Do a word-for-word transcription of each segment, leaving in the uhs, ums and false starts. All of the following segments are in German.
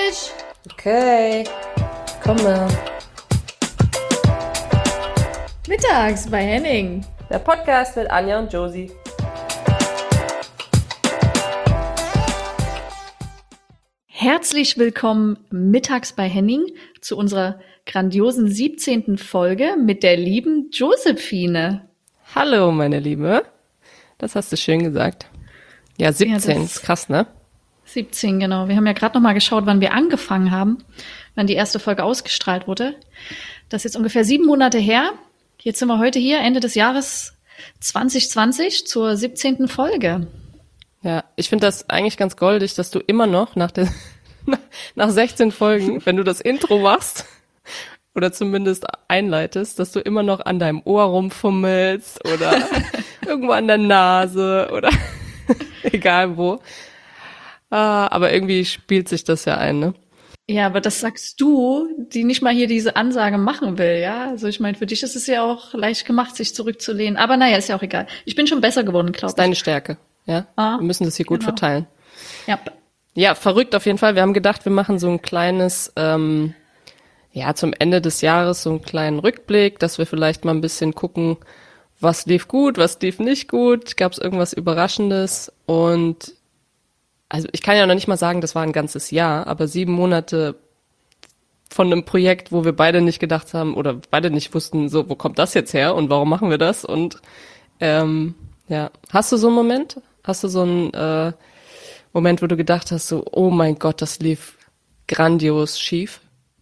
fertig. Okay, komme. Mittags bei Henning. Der Podcast mit Anja und Josie. Herzlich willkommen mittags bei Henning zu unserer grandiosen siebzehnten Folge mit der lieben Josephine. Hallo, meine Liebe. Das hast du schön gesagt. Ja, siebzehn, Ja, ist krass, ne? siebzehn, genau. Wir haben ja gerade noch mal geschaut, wann wir angefangen haben, wann die erste Folge ausgestrahlt wurde. Das ist jetzt ungefähr sieben Monate her. Jetzt sind wir heute hier, Ende des Jahres zwanzig zwanzig, zur siebzehnten Folge. Ja, ich finde das eigentlich ganz goldig, dass du immer noch nach der nach sechzehn Folgen, wenn du das Intro machst oder zumindest einleitest, dass du immer noch an deinem Ohr rumfummelst oder irgendwo an der Nase oder egal wo. Ah, aber irgendwie spielt sich das ja ein, ne? Ja, aber das sagst du, die nicht mal hier diese Ansage machen will, ja? Also ich meine, für dich ist es ja auch leicht gemacht, sich zurückzulehnen. Aber naja, ist ja auch egal. Ich bin schon besser geworden, glaube ich. Das ist deine Stärke, ja? Ah, wir müssen das hier gut genau. verteilen. Ja. Ja, verrückt auf jeden Fall. Wir haben gedacht, wir machen so ein kleines, ähm, ja, zum Ende des Jahres so einen kleinen Rückblick, dass wir vielleicht mal ein bisschen gucken, was lief gut, was lief nicht gut, gab es irgendwas Überraschendes und also ich kann ja noch nicht mal sagen, das war ein ganzes Jahr, aber sieben Monate von einem Projekt, wo wir beide nicht gedacht haben oder beide nicht wussten, so, wo kommt das jetzt her und warum machen wir das? Und ähm, ja, hast du so einen Moment? Hast du so einen äh, Moment, wo du gedacht hast, so, oh mein Gott, das lief grandios schief?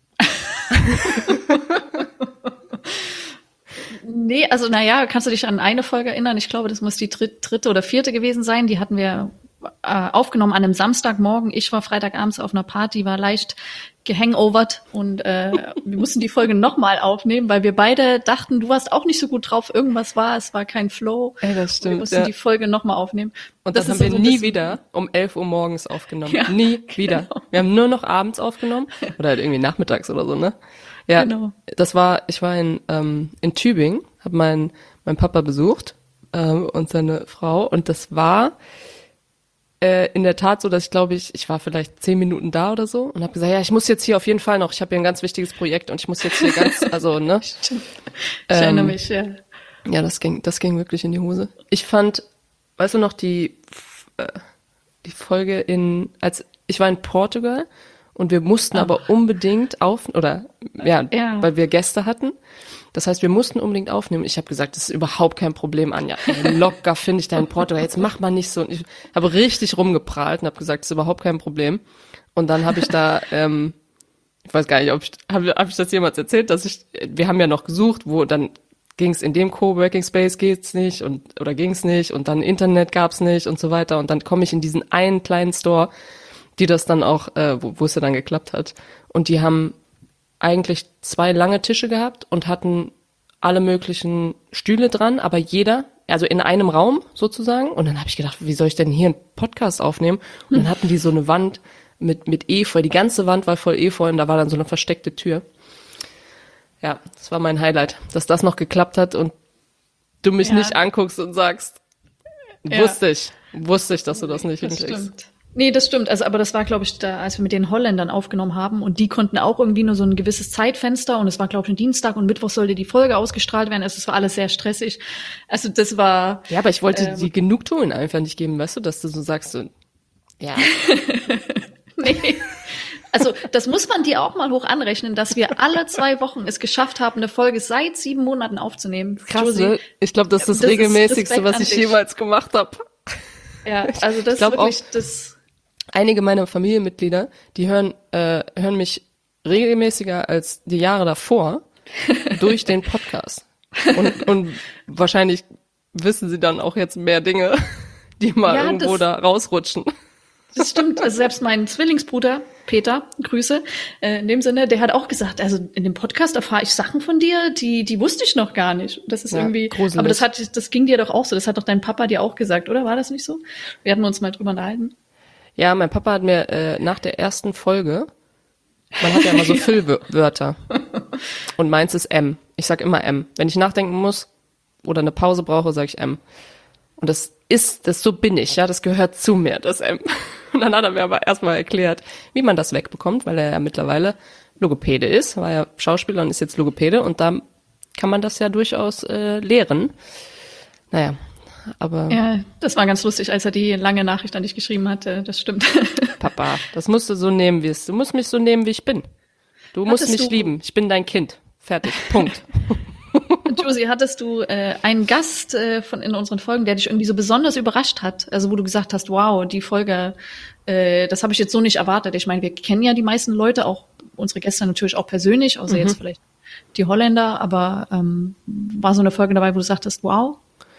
Nee, also naja, kannst du dich an eine Folge erinnern? Ich glaube, das muss die dritte, dritte oder vierte gewesen sein. Die hatten wir äh, aufgenommen an einem Samstagmorgen. Ich war Freitagabends auf einer Party, war leicht gehangovert und äh, wir mussten die Folge nochmal aufnehmen, weil wir beide dachten, du warst auch nicht so gut drauf, irgendwas war, es war kein Flow. Ey, das stimmt, wir mussten ja. die Folge nochmal aufnehmen. Und das, das haben wir ist so ein nie bisschen- wieder um elf Uhr morgens aufgenommen. Ja, nie wieder. genau. Wir haben nur noch abends aufgenommen oder halt irgendwie nachmittags oder so, ne? Ja, Genau. das war, ich war in ähm, in Tübingen, habe meinen mein Papa besucht ähm, und seine Frau und das war äh, in der Tat so, dass ich glaube ich, ich war vielleicht zehn Minuten da oder so und habe gesagt, ja, ich muss jetzt hier auf jeden Fall noch, ich habe hier ein ganz wichtiges Projekt und ich muss jetzt hier ganz, also ne? Stimmt. Ich erinnere Ähm, mich, ja. Ja, das ging, das ging wirklich in die Hose. Ich fand, weißt du noch, die, äh, die Folge in, als, ich war in Portugal und wir mussten Ah. aber unbedingt auf, oder, ja, Ja. weil wir Gäste hatten. Das heißt, wir mussten unbedingt aufnehmen. Ich habe gesagt, das ist überhaupt kein Problem, Anja. Ey, locker finde ich da in Portugal. Jetzt mach mal nicht so. Und ich habe richtig rumgeprahlt und habe gesagt, das ist überhaupt kein Problem. Und dann habe ich da, ähm, ich weiß gar nicht, ob ich, habe hab ich das jemals erzählt, dass ich, wir haben ja noch gesucht, wo dann ging es in dem Coworking Space geht's nicht und oder ging's nicht und dann Internet gab's nicht und so weiter und dann komme ich in diesen einen kleinen Store, die das dann auch, äh, wo, wo es ja dann geklappt hat und die haben eigentlich zwei lange Tische gehabt und hatten alle möglichen Stühle dran, aber jeder, also in einem Raum sozusagen und dann habe ich gedacht, wie soll ich denn hier einen Podcast aufnehmen und dann hatten die so eine Wand mit mit Efeu, die ganze Wand war voll Efeu und da war dann so eine versteckte Tür. Ja, das war mein Highlight, dass das noch geklappt hat und du mich Ja. nicht anguckst und sagst, Ja. wusste ich, wusste ich, dass du das nicht Das hinkriegst. stimmt. Nee, das stimmt. Also, aber das war, glaube ich, da, als wir mit den Holländern aufgenommen haben und die konnten auch irgendwie nur so ein gewisses Zeitfenster und es war, glaube ich, ein Dienstag und Mittwoch sollte die Folge ausgestrahlt werden. Also, es war alles sehr stressig. Also, das war, Ja, aber ich wollte Ähm. die Genugtuung einfach nicht geben, weißt du, dass du so sagst, so, ja, nee. Also, das muss man dir auch mal hoch anrechnen, dass wir alle zwei Wochen es geschafft haben, eine Folge seit sieben Monaten aufzunehmen. krass, Josie, ne? Ich glaube, das ist das, Das ist regelmäßigste, Respekt was an ich dich. jemals gemacht habe. Ja, also das ist glaub wirklich das. Einige meiner Familienmitglieder, die hören, äh, hören mich regelmäßiger als die Jahre davor durch den Podcast. Und, und wahrscheinlich wissen sie dann auch jetzt mehr Dinge, die mal Ja, irgendwo das- da rausrutschen. Das stimmt. Also selbst mein Zwillingsbruder, Peter, Grüße, äh, in dem Sinne, der hat auch gesagt, also in dem Podcast erfahre ich Sachen von dir, die, die wusste ich noch gar nicht. Das ist Ja, irgendwie, gruselig. aber das hat, das ging dir doch auch so. Das hat doch dein Papa dir auch gesagt, oder? War das nicht so? Wir hatten uns mal drüber unterhalten. Ja, mein Papa hat mir äh, nach der ersten Folge, man hat ja immer so Füllwörter und meins ist M. Ich sag immer M. Wenn ich nachdenken muss oder eine Pause brauche, sage ich M. Und das ist, das so bin ich, ja, das gehört zu mir, das M. Und dann hat er mir aber erstmal erklärt, wie man das wegbekommt, weil er ja mittlerweile Logopäde ist, war ja Schauspieler und ist jetzt Logopäde und da kann man das ja durchaus äh, lehren. Naja, aber... Ja, das war ganz lustig, als er die lange Nachricht an dich geschrieben hatte, das stimmt. Papa, das musst du so nehmen, wie es. Du musst mich so nehmen, wie ich bin. Du musst Hattest mich du- lieben. Ich bin dein Kind. Fertig. Punkt. Josie, hattest du äh, einen Gast äh, von in unseren Folgen, der dich irgendwie so besonders überrascht hat? Also wo du gesagt hast, wow, die Folge, äh, das habe ich jetzt so nicht erwartet. Ich meine, wir kennen ja die meisten Leute, auch unsere Gäste natürlich auch persönlich, außer Mhm. jetzt vielleicht die Holländer, aber ähm, war so eine Folge dabei, wo du sagtest, wow?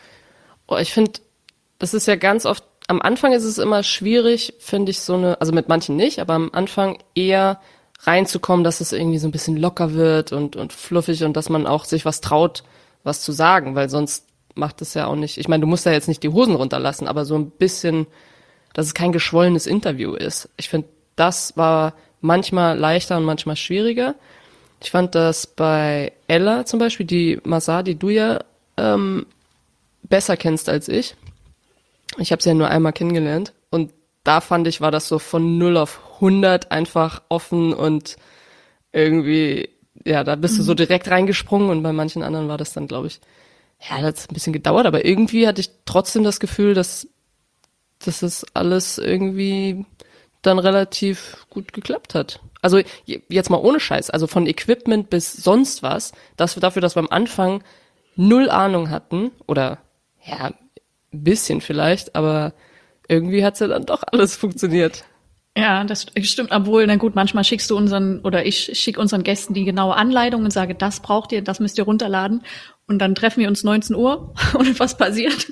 Oh, ich finde, das ist ja ganz oft, am Anfang ist es immer schwierig, finde ich, so eine, also mit manchen nicht, aber am Anfang eher reinzukommen, dass es irgendwie so ein bisschen locker wird und, und fluffig und dass man auch sich was traut, was zu sagen, weil sonst macht es ja auch nicht, ich meine, du musst ja jetzt nicht die Hosen runterlassen, aber so ein bisschen, dass es kein geschwollenes Interview ist. Ich finde, das war manchmal leichter und manchmal schwieriger. Ich fand das bei Ella zum Beispiel, die Masar, die du ja ähm, besser kennst als ich. Ich habe sie ja nur einmal kennengelernt und da fand ich, war das so von null auf hundert einfach offen und irgendwie, ja, da bist du so direkt reingesprungen und bei manchen anderen war das dann, glaube ich, ja, das hat ein bisschen gedauert, aber irgendwie hatte ich trotzdem das Gefühl, dass, dass es alles irgendwie dann relativ gut geklappt hat. Also je- jetzt mal ohne Scheiß, also von Equipment bis sonst was, das dafür, dass wir am Anfang null Ahnung hatten oder ja, ein bisschen vielleicht, aber irgendwie hat's ja dann doch alles funktioniert. Ja, das stimmt, obwohl, na gut, manchmal schickst du unseren, oder ich schicke unseren Gästen die genaue Anleitung und sage, das braucht ihr, das müsst ihr runterladen. Und dann treffen wir uns neunzehn Uhr und was passiert?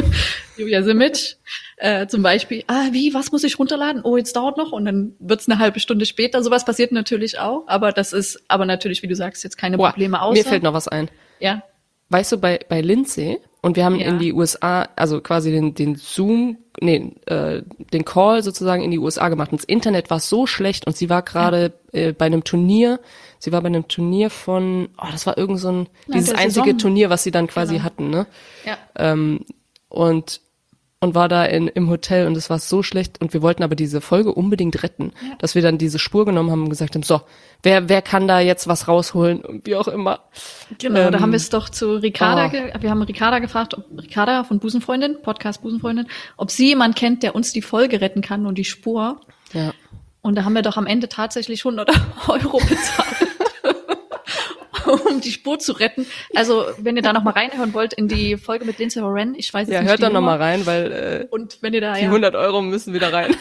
Julia Simic äh, zum Beispiel, ah, wie, was muss ich runterladen? Oh, jetzt dauert noch und dann wird's eine halbe Stunde später. Sowas passiert natürlich auch, aber das ist, aber natürlich, wie du sagst, jetzt keine Boah, Probleme außer. mir fällt noch was ein. Ja, Weißt du, bei, bei Lindsay, und wir haben Ja. in die U S A, also quasi den, den Zoom, nee, äh, den Call sozusagen in die U S A gemacht. Und das Internet war so schlecht und sie war gerade äh, bei einem Turnier, sie war bei einem Turnier von, oh, das war irgend so ein, Ja, dieses der einzige Saison. Turnier, was sie dann quasi Genau. hatten, ne? ja. Ähm, und und war da in, im Hotel und es war so schlecht und wir wollten aber diese Folge unbedingt retten, Ja. dass wir dann diese Spur genommen haben und gesagt haben, so, wer wer kann da jetzt was rausholen und wie auch immer. Genau, da Ähm, haben wir es doch zu Ricarda, oh. ge- wir haben Ricarda gefragt, ob Ricarda von Busenfreundin, Podcast Busenfreundin, ob sie jemand kennt, der uns die Folge retten kann und die Spur. Ja. Und da haben wir doch am Ende tatsächlich hundert Euro bezahlt, um die Spur zu retten. Also, wenn ihr da noch mal reinhören wollt in die Folge mit Lindsay Horan, ich weiß jetzt Ja, nicht hört die da noch Nummer. mal rein, weil äh, Und wenn ihr da, die ja, hundert Euro müssen wieder rein.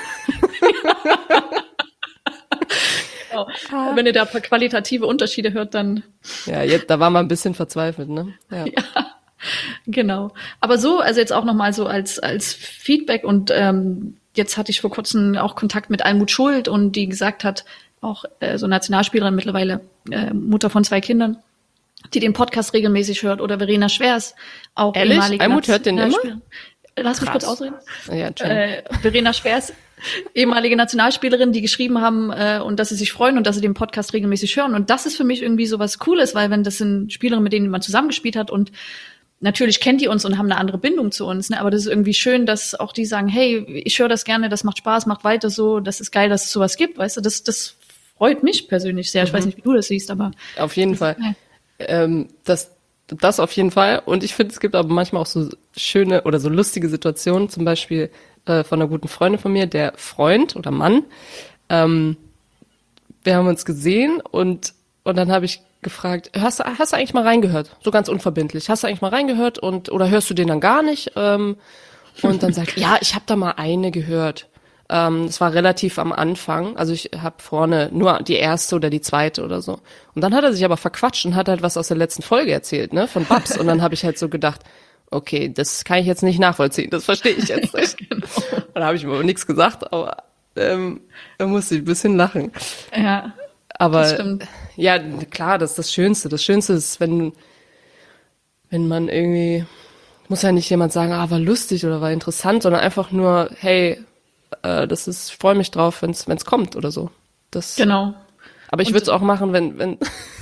genau. Wenn ihr da ein paar qualitative Unterschiede hört, dann Ja, jetzt, da war man ein bisschen verzweifelt, ne? Ja. genau. Aber so, also jetzt auch noch mal so als als Feedback und ähm, jetzt hatte ich vor kurzem auch Kontakt mit Almut Schuld und die gesagt hat, auch äh, so Nationalspielerin mittlerweile, äh, Mutter von zwei Kindern, die den Podcast regelmäßig hört, oder Verena Schwers, auch Ehrlich? ehemalige Almut hört den immer? Nationalspielerin. Lass mich Krass. kurz ausreden. Ja, Entschuldigung. Äh, Verena Schwers, ehemalige Nationalspielerin, die geschrieben haben äh, und dass sie sich freuen und dass sie den Podcast regelmäßig hören. Und das ist für mich irgendwie so was Cooles, weil wenn das sind Spielerinnen, mit denen man zusammengespielt hat und natürlich kennt die uns und haben eine andere Bindung zu uns, ne? Aber das ist irgendwie schön, dass auch die sagen, hey, ich höre das gerne, das macht Spaß, macht weiter so, das ist geil, dass es sowas gibt, weißt du, das, das freut mich persönlich sehr. Ich weiß nicht, wie du das siehst, aber Auf jeden Fall. ja. Ähm, das, das auf jeden Fall. Und ich finde, es gibt aber manchmal auch so schöne oder so lustige Situationen, zum Beispiel äh, von einer guten Freundin von mir, der Freund oder Mann. Ähm, wir haben uns gesehen und, und dann habe ich gefragt, hast, du- hast du eigentlich mal reingehört? So ganz unverbindlich. Hast du eigentlich mal reingehört und oder hörst du den dann gar nicht? Ähm, und dann sagt, ja, ich habe da mal eine gehört. Ähm, das war relativ am Anfang. Also ich habe vorne nur die erste oder die zweite oder so. Und dann hat er sich aber verquatscht und hat halt was aus der letzten Folge erzählt, ne, von Babs. Und dann habe ich halt so gedacht, okay, das kann ich jetzt nicht nachvollziehen. Das verstehe ich jetzt nicht. Genau. Und dann habe ich mir aber nichts gesagt, aber ähm, da musste ich ein bisschen lachen. Ja, Aber das stimmt. ja, klar, das ist das Schönste. Das Schönste ist, wenn, wenn man irgendwie, muss ja nicht jemand sagen, ah, war lustig oder war interessant, sondern einfach nur, hey, äh, das ist, ich freue mich drauf, wenn es kommt oder so. Das, Genau. aber ich Und- würde es auch machen, wenn, wenn,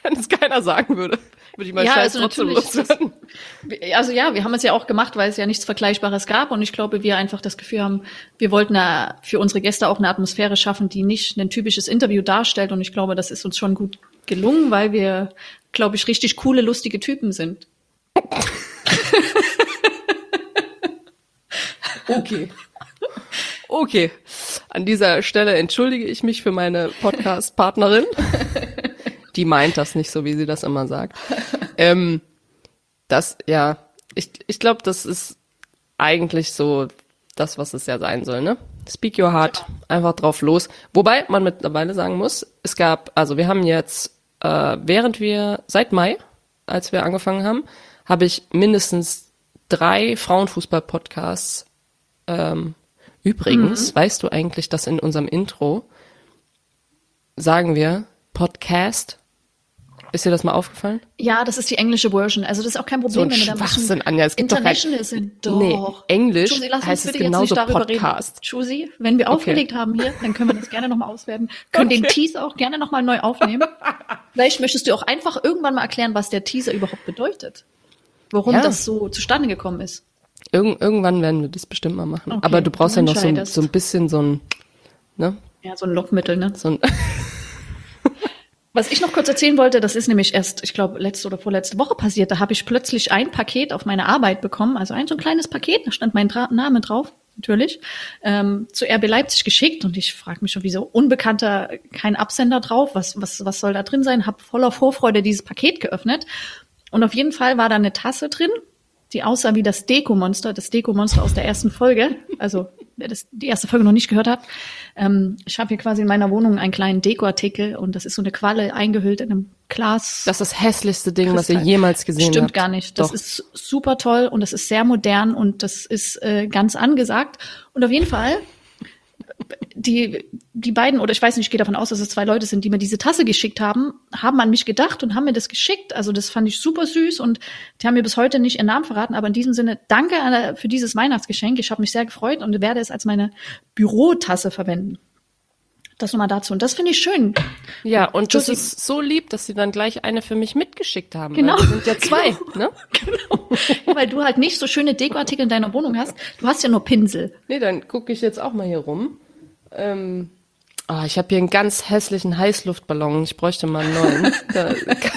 Wenn es keiner sagen würde, würde ich mal Ja, Scheiß also trotzdem natürlich loswerden. Also ja, wir haben es ja auch gemacht, weil es ja nichts Vergleichbares gab und ich glaube, wir einfach das Gefühl haben, wir wollten ja für unsere Gäste auch eine Atmosphäre schaffen, die nicht ein typisches Interview darstellt und ich glaube, das ist uns schon gut gelungen, weil wir, glaube ich, richtig coole, lustige Typen sind. Okay. Okay. An dieser Stelle entschuldige ich mich für meine Podcast-Partnerin. Die meint das nicht so, wie sie das immer sagt. Ähm, das, ja, ich, ich glaube, das ist eigentlich so das, was es ja sein soll, ne? Speak your heart, einfach drauf los. Wobei man mittlerweile sagen muss, es gab, also wir haben jetzt, äh, während wir, seit Mai, als wir angefangen haben, habe ich mindestens drei Frauenfußball-Podcasts. Ähm, übrigens, mhm. weißt du eigentlich, dass in unserem Intro sagen wir Podcast? Ist dir das mal aufgefallen? Ja, das ist die englische Version. Also das ist auch kein Problem, so ein wenn wir da Schwachsinn, Anja. Es gibt international doch kein, sind. Doch. Nee, Englisch Josie, lass uns heißt es bitte jetzt genauso nicht darüber Podcast. Reden. Josie, wenn wir Okay. aufgelegt haben hier, dann können wir das gerne nochmal auswerten. Können Okay. den Teaser auch gerne nochmal neu aufnehmen. Vielleicht möchtest du auch einfach irgendwann mal erklären, was der Teaser überhaupt bedeutet. Warum Ja. das so zustande gekommen ist. Irgend, irgendwann werden wir das bestimmt mal machen. Okay, Aber du brauchst du ja noch so, ein- entscheidest. so ein bisschen so ein, ne? Ja, so ein Lockmittel, ne? So ein Was ich noch kurz erzählen wollte, das ist nämlich erst, ich glaube, letzte oder vorletzte Woche passiert. Da habe ich plötzlich ein Paket auf meine Arbeit bekommen, also ein so ein kleines Paket, da stand mein Dra- Name drauf, natürlich, ähm, zu R B Leipzig geschickt. Und ich frage mich schon, wieso Unbekannter, kein Absender drauf, was, was, was soll da drin sein? Hab voller Vorfreude dieses Paket geöffnet. Und auf jeden Fall war da eine Tasse drin, die aussah wie das Deko-Monster, das Deko-Monster aus der ersten Folge. Also, wer das, die erste Folge noch nicht gehört hat. Ähm, ich habe hier quasi in meiner Wohnung einen kleinen Deko-Artikel und das ist so eine Qualle eingehüllt in einem Glas. Das ist das hässlichste Ding, was ihr Kristall. jemals gesehen Stimmt habt. gar nicht. Das Doch. ist super toll und das ist sehr modern und das ist äh, ganz angesagt. Und auf jeden Fall, die, die beiden, oder ich weiß nicht, ich gehe davon aus, dass es zwei Leute sind, die mir diese Tasse geschickt haben, haben an mich gedacht und haben mir das geschickt. Also das fand ich super süß und die haben mir bis heute nicht ihren Namen verraten. Aber in diesem Sinne, danke an- für dieses Weihnachtsgeschenk. Ich habe mich sehr gefreut und werde es als meine Bürotasse verwenden. Das nochmal dazu. Und das finde ich schön. Ja, und das Josie- ist so lieb, dass sie dann gleich eine für mich mitgeschickt haben. Genau. Weil wir sind ja zwei, ne? Genau. Weil du halt nicht so schöne Dekoartikel in deiner Wohnung hast. Du hast ja nur Pinsel. Nee, dann gucke ich jetzt auch mal hier rum. Ähm, ah, ich habe hier einen ganz hässlichen Heißluftballon. Ich bräuchte mal einen neuen. Da,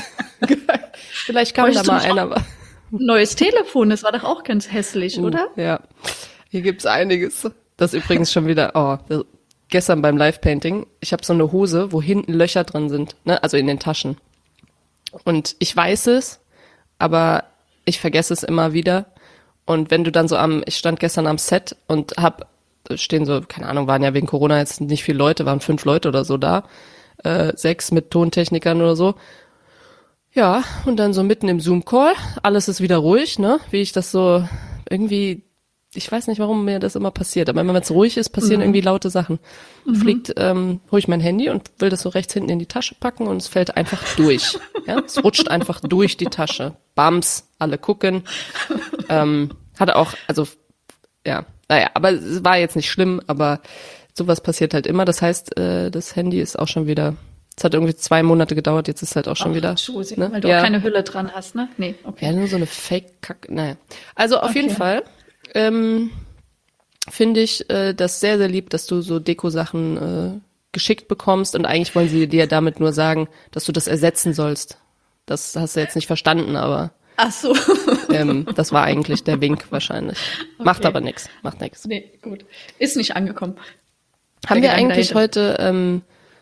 vielleicht kam Bräuchtest da mal du nicht einer. Neues Telefon, das war doch auch ganz hässlich, oder? Ja, hier gibt's einiges. Das ist übrigens schon wieder, oh, das, gestern beim Live-Painting, ich habe so eine Hose, wo hinten Löcher drin sind, ne? Also in den Taschen. Und ich weiß es, aber ich vergesse es immer wieder. Und wenn du dann so am, ich stand gestern am Set und hab, stehen so, keine Ahnung, waren ja wegen Corona jetzt nicht viele Leute, waren fünf Leute oder so da, äh, sechs mit Tontechnikern oder so. Ja, und dann so mitten im Zoom-Call, alles ist wieder ruhig, ne? Wie ich das so irgendwie, ich weiß nicht, warum mir das immer passiert, aber wenn es ruhig ist, passieren Mhm. irgendwie laute Sachen. Mhm. Fliegt, ähm, hole ich mein Handy und will das so rechts hinten in die Tasche packen und es fällt einfach durch. Ja, es rutscht einfach durch die Tasche. Bams, alle gucken. Ähm, hatte auch, also, ja, naja, aber es war jetzt nicht schlimm, aber sowas passiert halt immer. Das heißt, äh, das Handy ist auch schon wieder, es hat irgendwie zwei Monate gedauert, jetzt ist es halt auch schon Ach, wieder. Josie, ne? weil du Ja. auch keine Hülle dran hast, ne? Nee, okay. Ja, nur so eine Fake-Kack, naja. Also auf Okay. jeden Fall ähm, finde ich äh, das sehr, sehr lieb, dass du so Deko-Sachen äh, geschickt bekommst und eigentlich wollen sie dir damit nur sagen, dass du das ersetzen sollst. Das hast du jetzt nicht verstanden, aber Ach so. ähm, das war eigentlich der Wink wahrscheinlich. Macht Okay. aber nix, macht nix. Nee, gut. Ist nicht angekommen. Haben Der wir Gedanke eigentlich dahinter. heute ähm,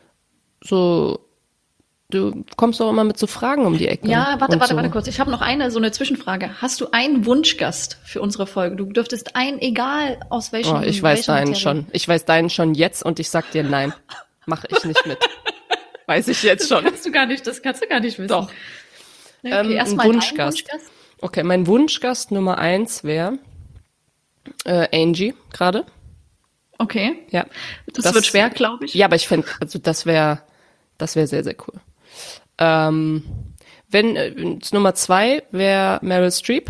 so, du kommst doch immer mit so Fragen um die Ecke. Ja, warte, und warte, so. warte kurz. Ich habe noch eine, so eine Zwischenfrage. Hast du einen Wunschgast für unsere Folge? Du dürftest einen, egal aus welchem. Oh, ich weiß welchem deinen Material. schon. Ich weiß deinen schon jetzt und ich sag dir nein. Mach ich nicht mit. Weiß ich jetzt schon. Kannst du gar nicht, das kannst du gar nicht wissen. Doch. Okay, Ähm, erstmal ein dein Wunschgast. Okay, mein Wunschgast Nummer eins wäre äh, Angie gerade. Okay. Ja. Das, Das- wird schwer, glaube ich. Ja, aber ich fände, also das wäre, das wäre sehr, sehr cool. Ähm, wenn äh, Nummer zwei wäre Meryl Streep.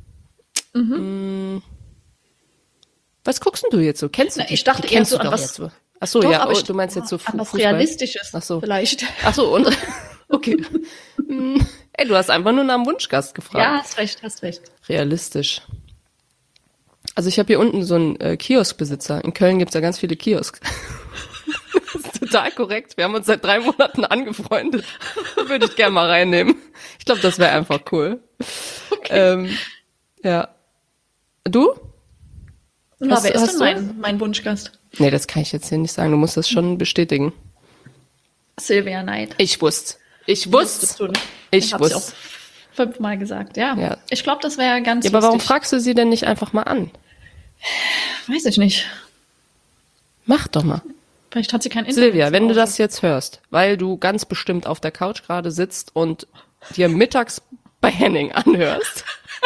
Mhm. Was guckst denn du jetzt so? Kennst du Na, die? ich dachte die eher kennst so du an doch was- jetzt so. Ach so, Doch, ja, aber oh, ich- du meinst jetzt so an Fu- was Fußball? Realistisches Ach so. vielleicht. Ach so, und Okay. Hm, ey, du hast einfach nur nach einem Wunschgast gefragt. Ja, hast recht, hast recht. Realistisch. Also ich habe hier unten so einen äh, Kioskbesitzer. In Köln gibt's ja ganz viele Kiosks. Das ist total korrekt. Wir haben uns seit drei Monaten angefreundet. Würde ich gerne mal reinnehmen. Ich glaube, das wäre einfach cool. Okay. Ähm, ja. Du? Na, Hast- wer ist hast denn du? mein, mein Wunschgast? Nee, das kann ich jetzt hier nicht sagen. Du musst das schon bestätigen. Silvia Neid. Ich wusste. Ich Wusstest wusste. du, ne? Ich hab's ja wusste. auch fünfmal gesagt, ja. Ja. Ich glaube, das wäre ganz Ja, aber warum lustig. fragst du sie denn nicht einfach mal an? Weiß ich nicht. Mach doch mal. Vielleicht hat sie kein Internet. Silvia, zu wenn du Hause. das jetzt hörst, weil du ganz bestimmt auf der Couch gerade sitzt und dir mittags bei Henning anhörst.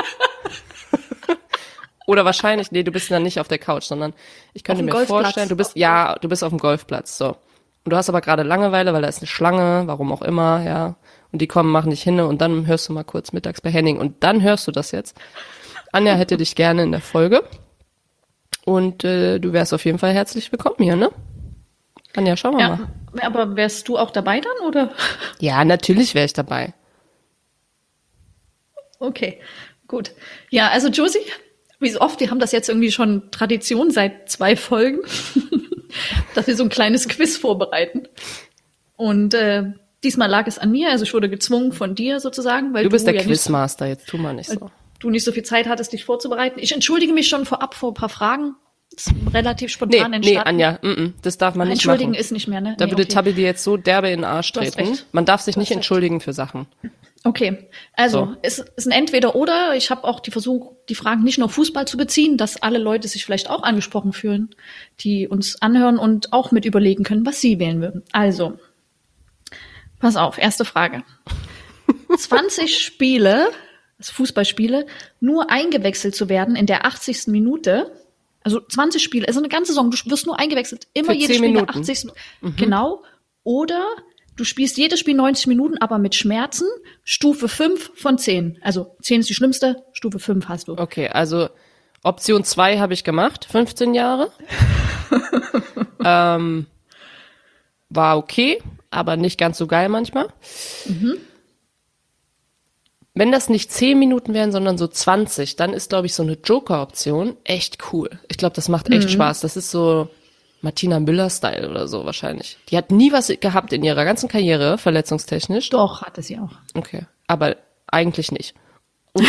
Oder wahrscheinlich, nee, du bist dann nicht auf der Couch, sondern ich könnte Auf dem mir Golfplatz. vorstellen, du bist, Auf- ja, du bist auf dem Golfplatz, so. Und du hast aber gerade Langeweile, weil da ist eine Schlange, warum auch immer, ja. Und die kommen, machen dich hin und dann hörst du mal kurz mittags bei Henning und dann hörst du das jetzt. Anja hätte dich gerne in der Folge. Und äh, du wärst auf jeden Fall herzlich willkommen hier, ne? Anja, schauen wir mal. Ja, aber wärst du auch dabei dann, oder? Ja, natürlich wäre ich dabei. Okay, gut. Ja, also Josie, wie so oft, wir haben das jetzt irgendwie schon Tradition seit zwei Folgen, dass wir so ein kleines Quiz vorbereiten. Und äh, diesmal lag es an mir, also ich wurde gezwungen von dir sozusagen, weil Du bist der ja nicht, Quizmaster, jetzt tu mal nicht so. du nicht so viel Zeit hattest, dich vorzubereiten. Ich entschuldige mich schon vorab vor ein paar Fragen. Das ist relativ Nee, spontan nee, entstanden. Anja, mm, mm, das darf man nicht Entschuldigen machen. ist nicht mehr, ne? Da Nee, würde okay. Tabi dir jetzt so derbe in den Arsch Du hast treten. recht. Man darf sich Du nicht hast recht. entschuldigen für Sachen. Okay, also So. es ist ein Entweder-Oder. Ich habe auch die Versuch, die Fragen nicht nur auf Fußball zu beziehen, dass alle Leute sich vielleicht auch angesprochen fühlen, die uns anhören und auch mit überlegen können, was sie wählen würden. Also, pass auf, erste Frage. zwanzig Spiele, also Fußballspiele, nur eingewechselt zu werden in der achtzigsten Minute. Also zwanzig Spiele, also eine ganze Saison, du wirst nur eingewechselt. Immer Für jedes zehn Spiel in der Minuten. achtzigsten Genau. Oder du spielst jedes Spiel neunzig Minuten, aber mit Schmerzen. Stufe fünf von zehn. Also zehn ist die schlimmste, Stufe fünf hast du. Okay, also Option zwei habe ich gemacht, fünfzehn Jahre. ähm, war okay, aber nicht ganz so geil manchmal. Mhm. Wenn das nicht zehn Minuten wären, sondern so zwanzig, dann ist, glaube ich, so eine Joker-Option echt cool. Ich glaube, das macht echt Spaß. Das ist so Martina Müller-Style oder so wahrscheinlich. Die hat nie was gehabt in ihrer ganzen Karriere, verletzungstechnisch. Doch, hatte sie auch. Okay, aber eigentlich nicht. Und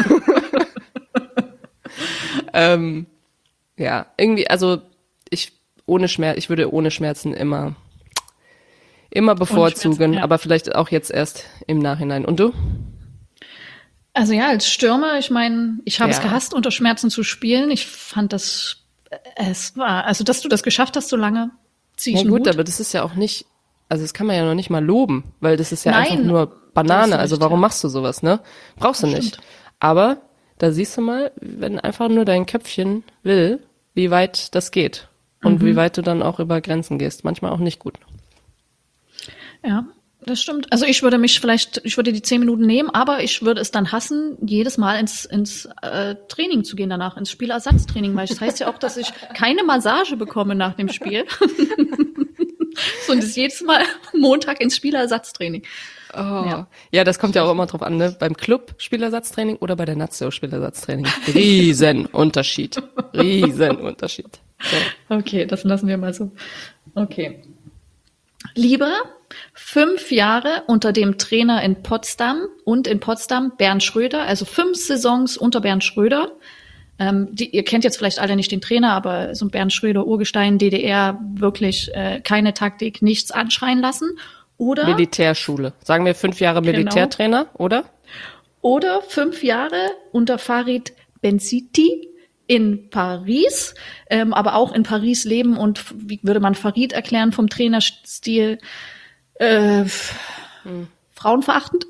ähm, ja, irgendwie, also ich ohne Schmerz, ich würde ohne Schmerzen immer immer bevorzugen, Schmerzen, ja. aber vielleicht auch jetzt erst im Nachhinein. Und du? Also ja, als Stürmer, ich meine, ich habe Ja. es gehasst, unter Schmerzen zu spielen. Ich fand das, es war, also dass du das geschafft hast so lange, zieh ich Ja einen gut, Hut. aber das ist ja auch nicht, also das kann man ja noch nicht mal loben, weil das ist ja Nein, einfach nur du Banane. hast Also recht, warum ja. machst du sowas, ne? Brauchst du Das nicht. stimmt. Aber da siehst du mal, wenn einfach nur dein Köpfchen will, wie weit das geht und Mhm. wie weit du dann auch über Grenzen gehst. Manchmal auch nicht gut. Ja, das stimmt. Also ich würde mich vielleicht, ich würde die zehn Minuten nehmen, aber ich würde es dann hassen, jedes Mal ins, ins äh, Training zu gehen danach, ins Spielersatztraining, weil das heißt ja auch, dass ich keine Massage bekomme nach dem Spiel. So, und das jedes Mal Montag ins Spielersatztraining. Oh. Ja. Ja. ja, das kommt ja auch immer drauf an, ne? Beim Club Spielersatztraining oder bei der Nazio Spielersatztraining. Riesenunterschied. Riesenunterschied. So. Okay, das lassen wir mal so. Okay. Lieber fünf Jahre unter dem Trainer in Potsdam und in Potsdam Bernd Schröder, also fünf Saisons unter Bernd Schröder. Ähm, die, ihr kennt jetzt vielleicht alle nicht den Trainer, aber so ein Bernd Schröder, Urgestein, D D R, wirklich äh, keine Taktik, nichts anschreien lassen. Oder, Militärschule. Sagen wir fünf Jahre Genau. Militärtrainer, oder? oder fünf Jahre unter Farid Benziti in Paris, ähm, aber auch in Paris leben und f- wie würde man Farid erklären vom Trainerstil? Äh, f- Frauenverachtend?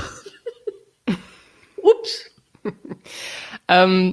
Ups. Ähm,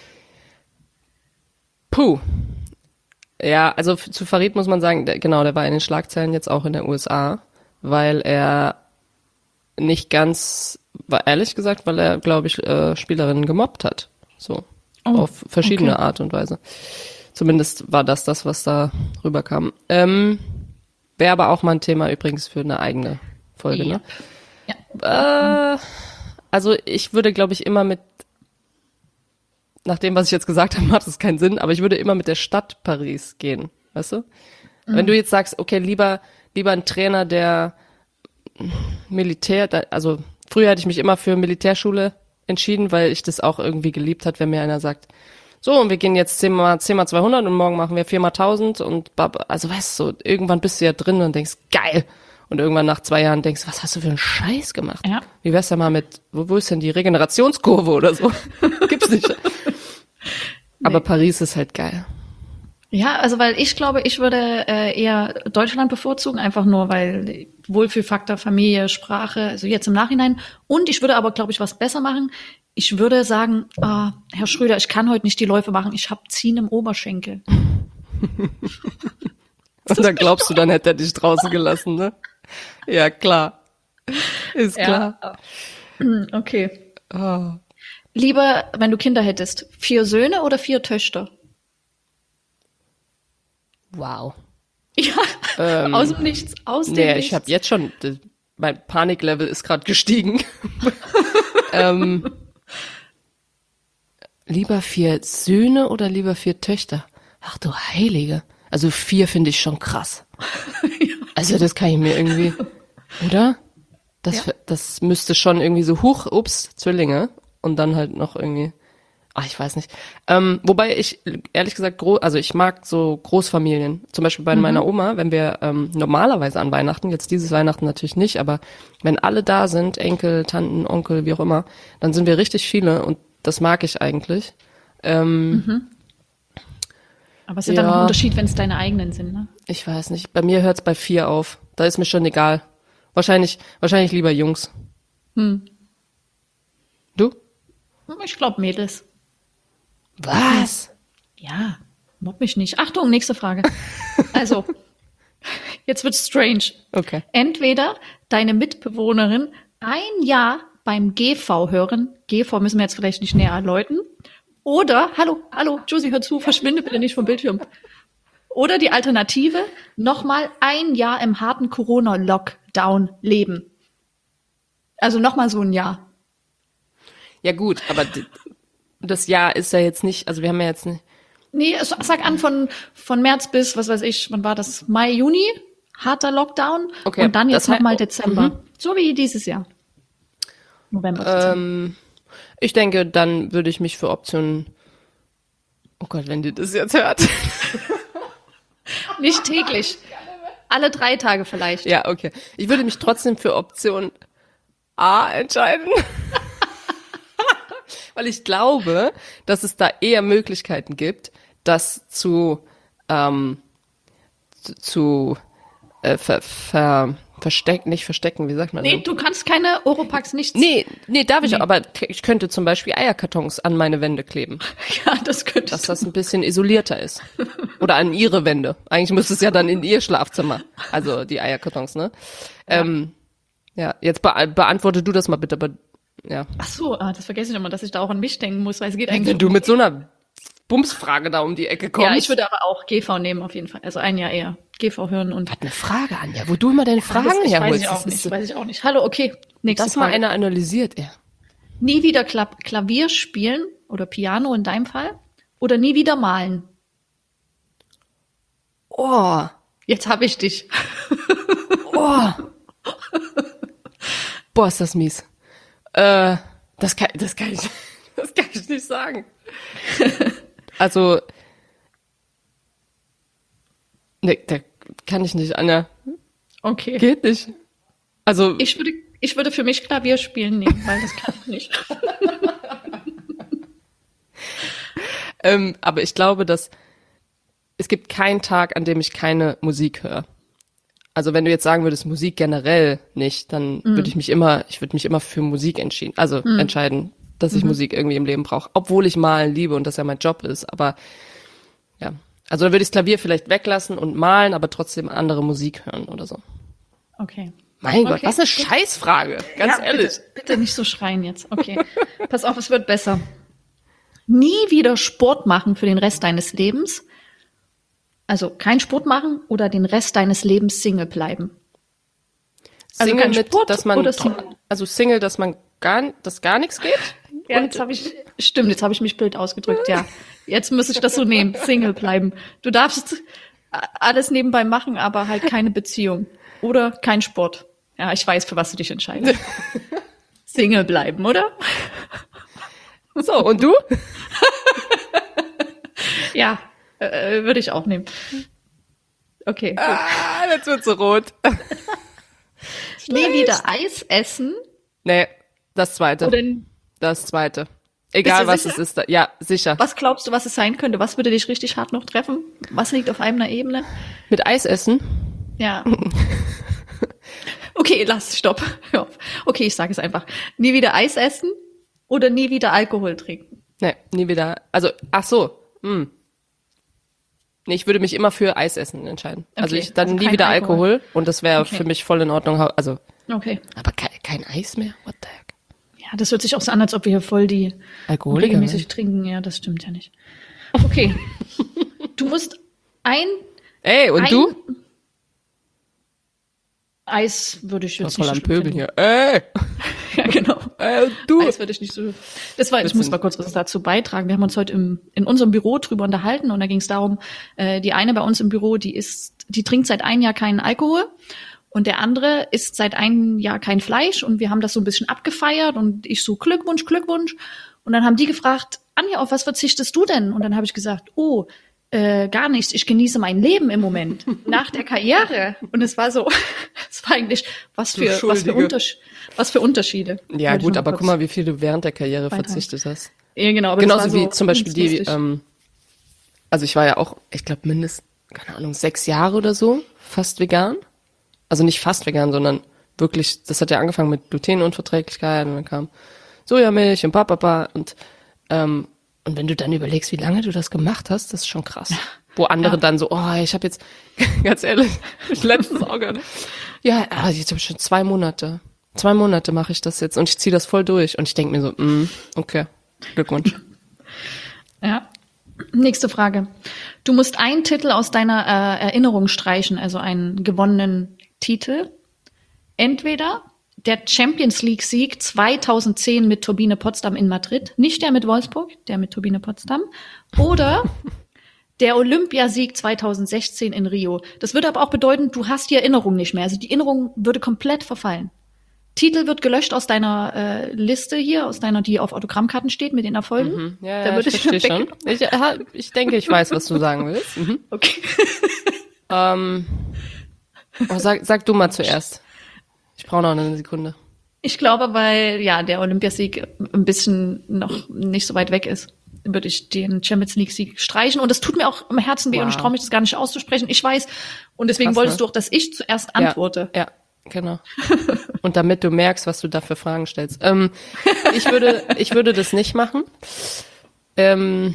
puh. Ja, also f- zu Farid muss man sagen, der, genau, der war in den Schlagzeilen jetzt auch in der U S A, weil er nicht ganz, war ehrlich gesagt, weil er, glaube ich, äh, Spielerinnen gemobbt hat. So. Oh, auf verschiedene okay. Art und Weise. Zumindest war das das, was da rüberkam. Ähm, Wäre aber auch mal ein Thema übrigens für eine eigene Folge, Ja. ne? Ja. Äh, also ich würde, glaube ich, immer mit, nach dem, was ich jetzt gesagt habe, macht es keinen Sinn, aber ich würde immer mit der Stadt Paris gehen, weißt du? Mhm. Wenn du jetzt sagst, okay, lieber, lieber ein Trainer, der Militär, also früher hatte ich mich immer für Militärschule entschieden, weil ich das auch irgendwie geliebt hat, wenn mir einer sagt, so, und wir gehen jetzt zehn mal, zehn mal zweihundert und morgen machen wir vier mal tausend und bab, also weißt du, so, irgendwann bist du ja drin und denkst, geil. Und irgendwann nach zwei Jahren denkst, was hast du für einen Scheiß gemacht? Ja. Wie wär's denn mal mit, wo, wo ist denn die Regenerationskurve oder so? Gibt's nicht. Aber Nee. Paris ist halt geil. Ja, also weil ich glaube, ich würde äh, eher Deutschland bevorzugen, einfach nur weil Wohlfühlfaktor, Familie, Sprache, also jetzt im Nachhinein. Und ich würde aber, glaube ich, was besser machen. Ich würde sagen, ah, Herr Schröder, ich kann heute nicht die Läufe machen, ich habe Ziehen im Oberschenkel. Und dann glaubst du, dann hätte er dich draußen gelassen, ne? Ja, klar. Ist klar. Ja. Okay. Oh. Lieber, wenn du Kinder hättest, vier Söhne oder vier Töchter? Wow. Ja, Ähm, aus dem Nichts, aus dem Nee, Nichts. ich habe jetzt schon, mein Paniklevel ist gerade gestiegen. ähm, lieber vier Söhne oder lieber vier Töchter? Ach du Heilige. Also vier finde ich schon krass. Also das kann ich mir irgendwie, oder? Das, Ja. das müsste schon irgendwie so, huch, ups, Zwillinge. Und dann halt noch irgendwie, ach, ich weiß nicht. Ähm, wobei ich, ehrlich gesagt, gro- also ich mag so Großfamilien. Zum Beispiel bei Mhm. meiner Oma, wenn wir ähm, normalerweise an Weihnachten, jetzt dieses Weihnachten natürlich nicht, aber wenn alle da sind, Enkel, Tanten, Onkel, wie auch immer, dann sind wir richtig viele und das mag ich eigentlich. Ähm, Aber es ist ja dann Ja. noch ein Unterschied, wenn es deine eigenen sind, ne? Ich weiß nicht, bei mir hört's bei vier auf. Da ist mir schon egal. Wahrscheinlich, wahrscheinlich lieber Jungs. Hm. Du? Ich glaube Mädels. Was? Ja, mobb mich nicht. Achtung, nächste Frage. Also, jetzt wird's strange. Okay. Entweder deine Mitbewohnerin ein Jahr beim G V hören, G V müssen wir jetzt vielleicht nicht näher erläutern, oder, hallo, hallo, Josie, hör zu, verschwinde bitte nicht vom Bildschirm. Oder die Alternative, nochmal ein Jahr im harten Corona-Lockdown leben. Also nochmal so ein Jahr. Ja gut, aber d- das Jahr ist ja jetzt nicht, also wir haben ja jetzt nicht, Nee, s- sag an, von, von März bis, was weiß ich, wann war das? Mai, Juni, harter Lockdown. Okay, und dann jetzt das hei- nochmal Dezember. So wie dieses Jahr. November, Dezember. ähm, ich denke, dann würde ich mich für Option, oh Gott, wenn die das jetzt hört. Nicht täglich. Alle drei Tage vielleicht. Ja, okay. Ich würde mich trotzdem für Option A entscheiden. Weil ich glaube, dass es da eher Möglichkeiten gibt, das zu, ähm, zu, zu äh, ver, ver, verstecken, nicht verstecken, wie sagt man Nee, denn? du kannst keine Oropax nichts. Nee, nee, darf ich Nee. auch, aber k- ich könnte zum Beispiel Eierkartons an meine Wände kleben, Ja, das könntest dass du. das ein bisschen isolierter ist. Oder an ihre Wände. Eigentlich müsste es ja dann in ihr Schlafzimmer. Also die Eierkartons, ne? Ja, ähm, ja jetzt be beantworte du das mal bitte, aber ja. Ach so, ah, das vergesse ich immer, dass ich da auch an mich denken muss, weil es geht eigentlich Wenn du mit so einer Bumsfrage da um die Ecke kommst. Ja, ich würde aber auch G V nehmen auf jeden Fall. Also ein Jahr eher. G V hören und Hat eine Frage, Anja, wo du immer deine Fragen das, ich weiß herholst. ich Das auch nicht, ist so- weiß ich auch nicht. Hallo, okay. Nächste Das mal Frage. einer analysiert, ja. Nie wieder Kla Klavier spielen oder Piano in deinem Fall oder nie wieder malen. Oh, Jetzt habe ich dich. oh. Boah, ist das mies. Äh, das kann, das kann ich, das kann ich nicht sagen. Also, nee, da kann ich nicht, Anja. Okay. Geht nicht. Also, Ich würde, ich würde für mich Klavier spielen nehmen, weil das kann ich nicht. ähm, aber ich glaube, dass es gibt keinen Tag, an dem ich keine Musik höre. Also wenn du jetzt sagen würdest, Musik generell nicht, dann Mhm. würde ich mich immer, ich würde mich immer für Musik entschieden, also entscheiden, dass ich Mhm. Musik irgendwie im Leben brauche, obwohl ich malen liebe und das ja mein Job ist. Aber ja, also dann würde ich das Klavier vielleicht weglassen und malen, aber trotzdem andere Musik hören oder so. Okay. Mein Gott, Okay, was eine gut. Scheißfrage, ganz Ja, ehrlich. Bitte, bitte nicht so schreien jetzt. Okay. Pass auf, es wird besser. Nie wieder Sport machen für den Rest deines Lebens. Also kein Sport machen oder den Rest deines Lebens Single bleiben. Also Single kein mit, Sport dass man, oder Single? also Single, dass man gar, dass gar nichts geht? Ja, jetzt habe ich, stimmt, jetzt habe ich mich blöd ausgedrückt, ja. Jetzt muss ich das so nehmen, Single bleiben. Du darfst alles nebenbei machen, aber halt keine Beziehung. Oder kein Sport. Ja, ich weiß, für was du dich entscheidest. Single bleiben, oder? So, und du? Ja, äh, würde ich auch nehmen. Okay, gut. Ah, jetzt wird so rot. Nie wieder Eis essen. Nee, das zweite. Oder Das zweite. Egal, Bist du was sicher? es ist. Da. Ja, sicher. was glaubst du, was es sein könnte? Was würde dich richtig hart noch treffen? Was liegt auf einer Ebene? Mit Eis essen? Ja. Okay, lass, stopp. Hör auf. Okay, ich sage es einfach. Nie wieder Eis essen oder nie wieder Alkohol trinken? Nee, nie wieder. Also, ach so. Hm. Nee, ich würde mich immer für Eis essen entscheiden. Also Okay, ich dann also nie kein wieder Alkohol. Alkohol, und das wäre Okay. für mich voll in Ordnung. Also, Okay. aber kein, kein Eis mehr? What the heck? Ja, das hört sich auch so an, als ob wir hier voll die Alkoholiker. regelmäßig trinken. Ja, das stimmt ja nicht. Okay. Du musst ein Ey, und ein du? Eis würde ich Ich war jetzt voll nicht am so schlimm Pöbeln finden. hier. Ey, Ja, genau. ey, und du? Eis würde ich nicht so. Das war, ich Bisschen. muss mal kurz was dazu beitragen. Wir haben uns heute im, in unserem Büro drüber unterhalten und da ging es darum, äh, die eine bei uns im Büro, die ist, die trinkt seit einem Jahr keinen Alkohol und der andere isst seit einem Jahr kein Fleisch und wir haben das so ein bisschen abgefeiert und ich so Glückwunsch, Glückwunsch. Und dann haben die gefragt, Anja, auf was verzichtest du denn? Und dann habe ich gesagt, oh, äh, gar nichts. Ich genieße mein Leben im Moment nach der Karriere. Und es war so, es war eigentlich was Du für was für, Schuldige. Unters was für Unterschiede. Ja, Wollte ich gut, noch aber kurz guck mal, wie viel du während der Karriere beitragen. verzichtet hast. Ja, genau, aber das Genauso war so wie zum Beispiel ganz die, lustig. ähm, also ich war ja auch, ich glaube mindestens, keine Ahnung, sechs Jahre oder so fast vegan. Also nicht fast vegan, sondern wirklich, das hat ja angefangen mit Glutenunverträglichkeit und dann kam Sojamilch und papapa und ähm, und wenn du dann überlegst, wie lange du das gemacht hast, das ist schon krass. Wo andere Ja. dann so, oh, ich habe jetzt, ganz ehrlich, ich letztens auch gehört, ja, ah, jetzt habe ich schon zwei Monate. Zwei Monate mache ich das jetzt und ich ziehe das voll durch. Und ich denke mir so, mm, okay, Glückwunsch. Ja. Nächste Frage. Du musst einen Titel aus deiner äh, Erinnerung streichen, also einen gewonnenen Titel. Entweder der Champions League Sieg zweitausendzehn mit Turbine Potsdam in Madrid, nicht der mit Wolfsburg, der mit Turbine Potsdam, oder der Olympiasieg zweitausendsechzehn in Rio. Das würde aber auch bedeuten, du hast die Erinnerung nicht mehr. Also die Erinnerung würde komplett verfallen. Titel wird gelöscht aus deiner äh, Liste hier, aus deiner, die auf Autogrammkarten steht mit den Erfolgen. Mhm. Ja, Da ja, würde ich ich verstehe schon. weggenommen. Ich, ha- ich denke, ich weiß, was du sagen willst. Mhm. Okay. Ähm, oh, sag, sag du mal zuerst. Ich brauche noch eine Sekunde. Ich glaube, weil ja der Olympiasieg ein bisschen noch nicht so weit weg ist, würde ich den Champions League Sieg streichen. Und das tut mir auch im Herzen weh Wow. und ich traue mich das gar nicht auszusprechen. Ich weiß. Und deswegen Krass, wolltest ne? du auch, dass ich zuerst antworte. Ja, ja, genau. Und damit du merkst, was du da für Fragen stellst. Ähm, ich würde, ich würde das nicht machen. Ähm,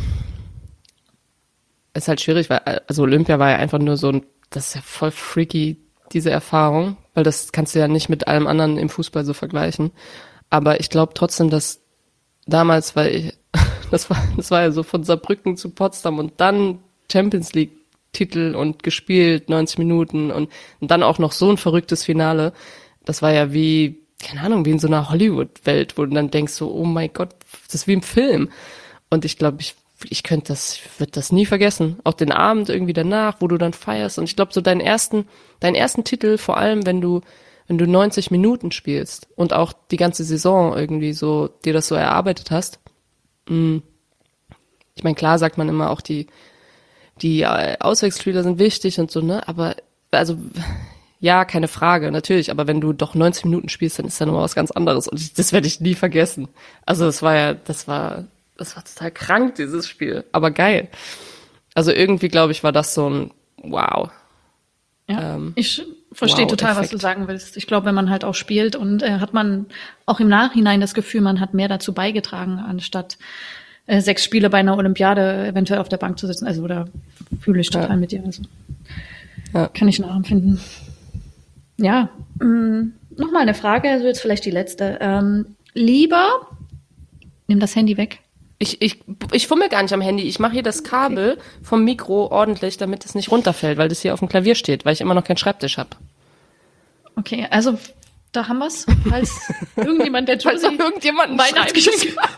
ist halt schwierig, weil also Olympia war ja einfach nur so ein, das ist ja voll freaky, diese Erfahrung, weil das kannst du ja nicht mit allem anderen im Fußball so vergleichen. Aber ich glaube trotzdem, dass damals, weil ich, das war, das war ja so von Saarbrücken zu Potsdam und dann Champions League Titel und gespielt, neunzig Minuten und, und dann auch noch so ein verrücktes Finale. Das war ja wie, keine Ahnung, wie in so einer Hollywood-Welt, wo du dann denkst so, oh mein Gott, das ist wie im Film. Und ich glaube, ich, ich könnte das, ich würde das nie vergessen. Auch den Abend irgendwie danach, wo du dann feierst. Und ich glaube, so deinen ersten, deinen ersten Titel, vor allem, wenn du, wenn du neunzig Minuten spielst und auch die ganze Saison irgendwie so, dir das so erarbeitet hast. Mh, ich meine, klar sagt man immer auch, die, die äh, Auswechselspieler sind wichtig und so, ne, aber, also, ja, keine Frage, natürlich, aber wenn du doch neunzig Minuten spielst, dann ist ja nochmal was ganz anderes und ich, das werde ich nie vergessen. Also, das war ja, das war, das war total krank, dieses Spiel, aber geil. Also irgendwie, glaube ich, war das so ein Wow. Ja, Ähm, ich verstehe wow, total, was Effekt. du sagen willst. Ich glaube, wenn man halt auch spielt und äh, hat man auch im Nachhinein das Gefühl, man hat mehr dazu beigetragen, anstatt äh, sechs Spiele bei einer Olympiade eventuell auf der Bank zu sitzen. Also da fühle ich total Ja. mit dir. Also, Ja. kann ich nachempfinden. Ja, mh, nochmal eine Frage, also jetzt vielleicht die letzte. Ähm, lieber, nimm das Handy weg. Ich, ich, ich fummel gar nicht am Handy. Ich mache hier das Kabel vom Mikro ordentlich, damit es nicht runterfällt, weil das hier auf dem Klavier steht, weil ich immer noch keinen Schreibtisch habe. Okay, also Da haben wir's. Falls irgendjemand, der Falls Josie noch irgendjemand ein Weihnachtsgeschenk hat.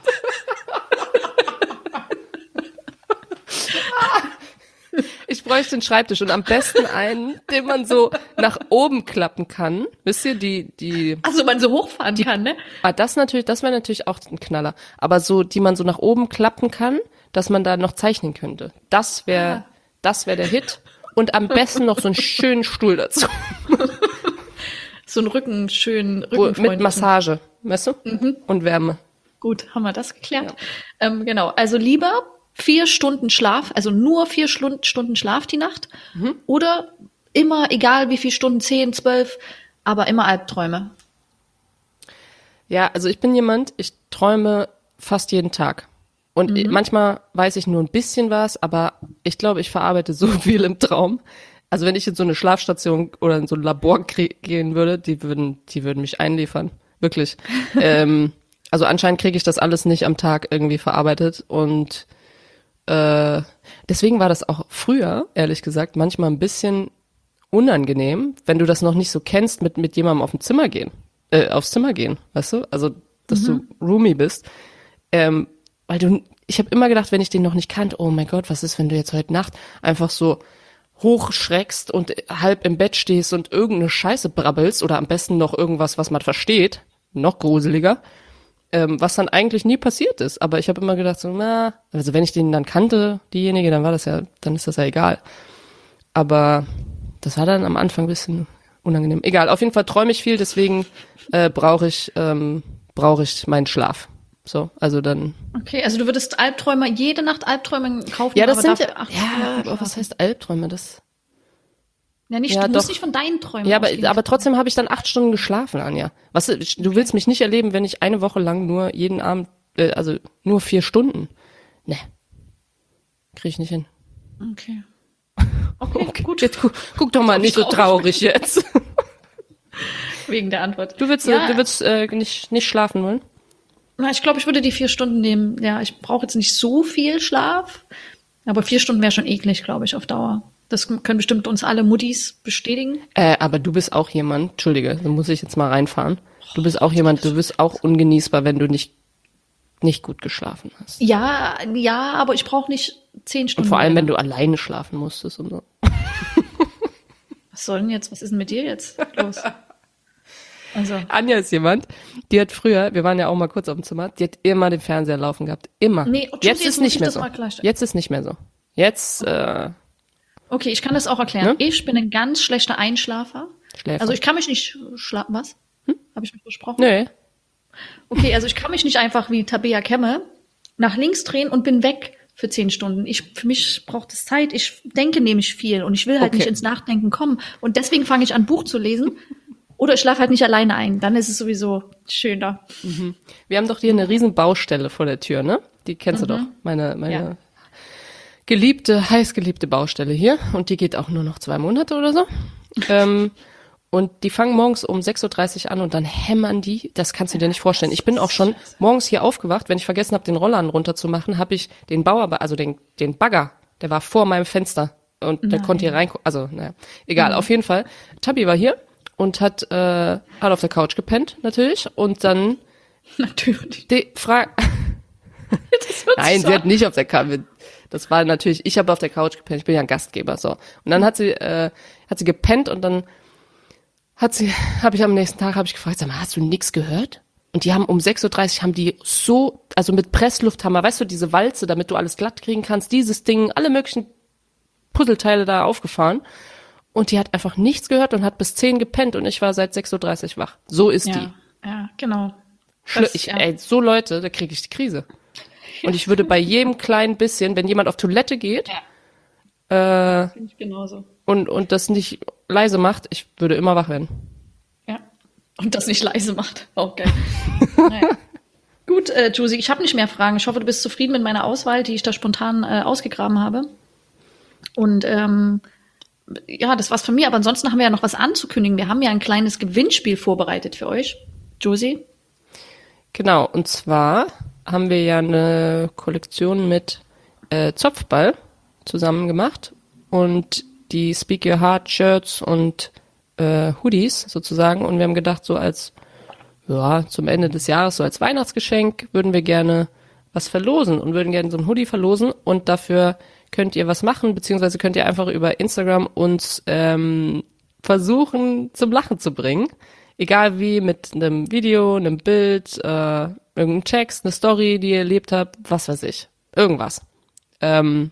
Ich bräuchte einen Schreibtisch und am besten einen, den man so nach oben klappen kann. Wisst ihr, die, die, Also man so hochfahren kann, ne? ah, das natürlich, das wäre natürlich auch ein Knaller. Aber so, die man so nach oben klappen kann, dass man da noch zeichnen könnte. Das wäre, Ah. das wäre der Hit. Und am besten noch so einen schönen Stuhl dazu. So ein Rücken, schön Wo, Rückenfreundlichen. mit Massage, weißt du? Mhm. Und Wärme. Gut, haben wir das geklärt. Ähm, genau, also lieber vier Stunden Schlaf, also nur vier Schlund- Stunden Schlaf die Nacht Mhm. oder immer, egal wie viele Stunden, zehn, zwölf, aber immer Albträume. Ja, also ich bin jemand, ich träume fast jeden Tag. Und Mhm. manchmal weiß ich nur ein bisschen was, aber ich glaube, ich verarbeite so viel im Traum. Also wenn ich in so eine Schlafstation oder in so ein Labor krie- gehen würde, die würden, die würden mich einliefern. Wirklich. ähm, also anscheinend kriege ich das alles nicht am Tag irgendwie verarbeitet und äh, deswegen war das auch früher, ehrlich gesagt, manchmal ein bisschen unangenehm, wenn du das noch nicht so kennst, mit mit jemandem auf dem Zimmer gehen, äh, aufs Zimmer gehen, weißt du? Also, dass du Roomie bist. Ähm, weil du, ich habe immer gedacht, wenn ich den noch nicht kannte, oh mein Gott, was ist, wenn du jetzt heute Nacht einfach so hochschreckst und halb im Bett stehst und irgendeine Scheiße brabbelst oder am besten noch irgendwas, was man versteht, noch gruseliger, ähm, was dann eigentlich nie passiert ist. Aber ich habe immer gedacht, so, na, also wenn ich den dann kannte, diejenige, dann war das ja, dann ist das ja egal. Aber das war dann am Anfang ein bisschen unangenehm. Egal, auf jeden Fall träume ich viel, deswegen äh, brauche ich, ähm, brauche ich meinen Schlaf. So, also dann. Okay, also du würdest Albträume, jede Nacht Albträume kaufen, Ja, das aber sind dafür ja, acht ja, Stunden aber was schlafen. heißt Albträume? Das. Ja, nicht, Ja, du musst doch. nicht von deinen Träumen Ja, aber, ausgehen. aber trotzdem habe ich dann acht Stunden geschlafen, Anja. Was, du willst mich nicht erleben, wenn ich eine Woche lang nur jeden Abend, äh, also nur vier Stunden. Ne. Krieg ich nicht hin. Okay. Okay, Okay, gut. jetzt guck, guck doch mal nicht so traurig jetzt. Wegen der Antwort. Du willst, ja, äh, du willst äh, nicht, nicht schlafen wollen? na, ich glaube, ich würde die vier Stunden nehmen. Ja, ich brauche jetzt nicht so viel Schlaf, aber vier Stunden wäre schon eklig, glaube ich, auf Dauer. Das können bestimmt uns alle Muttis bestätigen. Äh, aber du bist auch jemand, Entschuldige, da muss ich jetzt mal reinfahren. Du bist auch jemand, du bist auch ungenießbar, wenn du nicht, nicht gut geschlafen hast. Ja, ja, aber ich brauche nicht zehn Stunden. Und vor allem, mehr. wenn du alleine schlafen musstest und so. Was soll denn jetzt? Was ist denn mit dir jetzt los? Also, Anja ist jemand, die hat früher, wir waren ja auch mal kurz auf dem Zimmer, die hat immer den Fernseher laufen gehabt. Immer. Nee, Josie, jetzt jetzt ist muss nicht ich mehr das so. mal klarstellen. Jetzt ist nicht mehr so. Jetzt, äh, okay, ich kann das auch erklären. Ne? Ich bin ein ganz schlechter Einschlafer. Schläfer. Also ich kann mich nicht schlafen. Was? Hm? Habe ich mich versprochen? Nö. Okay, also ich kann mich nicht einfach wie Tabea Kemme nach links drehen und bin weg für zehn Stunden. Ich, für mich braucht es Zeit. Ich denke nämlich viel und ich will halt Okay. nicht ins Nachdenken kommen. Und deswegen fange ich an, Buch zu lesen. Oder ich schlafe halt nicht alleine ein. Dann ist es sowieso schöner. Wir haben doch hier eine riesen Baustelle vor der Tür, ne? Die kennst du doch. Meine, meine Ja. geliebte, heißgeliebte Baustelle hier. Und die geht auch nur noch zwei Monate oder so. ähm, und die fangen morgens um sechs Uhr dreißig an und dann hämmern die. Das kannst du dir nicht vorstellen. Ich bin auch schon morgens hier aufgewacht. Wenn ich vergessen habe, den Roller runterzumachen, habe ich den Bauer, also den, den Bagger, der war vor meinem Fenster. Und der konnte hier reingucken. Also, naja, egal. Auf jeden Fall. Tabi war hier und hat, äh, hat auf der Couch gepennt, natürlich. Und dann Natürlich. die Frage. Das hört Nein, sich sie so hat nicht auf der Couch. Das war natürlich, ich habe auf der Couch gepennt, ich bin ja ein Gastgeber, so. Und dann hat sie, äh, hat sie gepennt und dann hat sie, habe ich am nächsten Tag, habe ich gefragt, sag mal, hast du nichts gehört? Und die haben um sechs Uhr dreißig haben die so, also mit Presslufthammer, weißt du, diese Walze, damit du alles glatt kriegen kannst, dieses Ding, alle möglichen Puzzleteile da aufgefahren. Und die hat einfach nichts gehört und hat bis zehn gepennt und ich war seit sechs Uhr dreißig wach. So ist die. Ja, ja, genau. Schli- Das, ich, ja. ey, so Leute, da kriege ich die Krise. Und ich würde bei jedem kleinen bisschen, wenn jemand auf Toilette geht äh, Finde ich genauso. und, und das nicht leise macht, ich würde immer wach werden. Ja. Und das nicht leise macht. Okay. Naja. Gut, äh, Josie, ich habe nicht mehr Fragen. Ich hoffe, du bist zufrieden mit meiner Auswahl, die ich da spontan äh, ausgegraben habe. Und ähm, ja, das war's von mir. Aber ansonsten haben wir ja noch was anzukündigen. Wir haben ja ein kleines Gewinnspiel vorbereitet für euch. Josie? Genau, und zwar haben wir ja eine Kollektion mit äh, Zopfball zusammen gemacht und die Speak Your Heart Shirts und äh, Hoodies sozusagen und wir haben gedacht, so als, ja, zum Ende des Jahres, so als Weihnachtsgeschenk würden wir gerne was verlosen und würden gerne so ein Hoodie verlosen und dafür könnt ihr was machen, beziehungsweise könnt ihr einfach über Instagram uns ähm, versuchen zum Lachen zu bringen. Egal wie, mit einem Video, einem Bild, äh, irgendeinem Text, eine Story, die ihr erlebt habt, was weiß ich. Irgendwas. Ähm,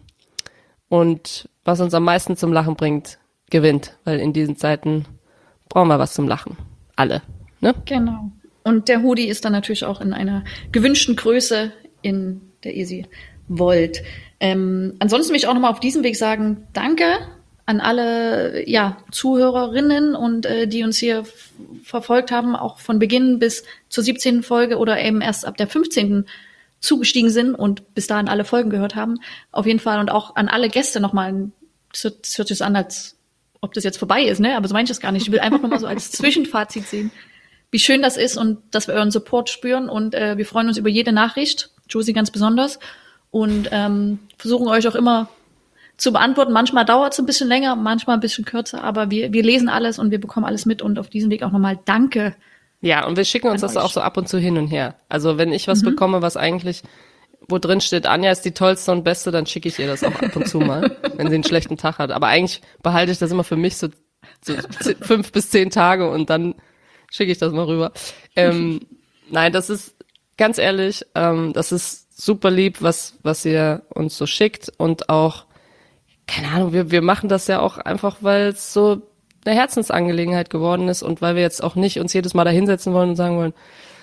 und was uns am meisten zum Lachen bringt, gewinnt. Weil in diesen Zeiten brauchen wir was zum Lachen. Alle. Ne? Genau. Und der Hoodie ist dann natürlich auch in einer gewünschten Größe, in der ihr sie wollt. Ähm, ansonsten will ich auch nochmal auf diesem Weg sagen, danke an alle ja, Zuhörerinnen und äh, die uns hier f- verfolgt haben, auch von Beginn bis zur siebzehnten Folge oder eben erst ab der fünfzehnten zugestiegen sind und bis dahin alle Folgen gehört haben. Auf jeden Fall und auch an alle Gäste nochmal, es hört sich das an, als ob das jetzt vorbei ist, ne? Aber so meine ich das gar nicht. Ich will einfach nochmal so als Zwischenfazit sehen, wie schön das ist und dass wir euren Support spüren und äh, wir freuen uns über jede Nachricht, Josie ganz besonders und ähm, versuchen euch auch immer zu beantworten. Manchmal dauert es ein bisschen länger, manchmal ein bisschen kürzer, aber wir, wir lesen alles und wir bekommen alles mit und auf diesem Weg auch nochmal Danke. Ja, und wir schicken uns das euch. auch so ab und zu hin und her. Also wenn ich was mhm. bekomme, was eigentlich, wo drin steht, Anja ist die tollste und beste, dann schicke ich ihr das auch ab und zu mal, wenn sie einen schlechten Tag hat. Aber eigentlich behalte ich das immer für mich so, so fünf bis zehn Tage und dann schicke ich das mal rüber. Ähm, nein, das ist, ganz ehrlich, ähm, das ist super lieb, was, was ihr uns so schickt und auch, keine Ahnung, wir, wir machen das ja auch einfach, weil es so eine Herzensangelegenheit geworden ist und weil wir jetzt auch nicht uns jedes Mal da hinsetzen wollen und sagen wollen,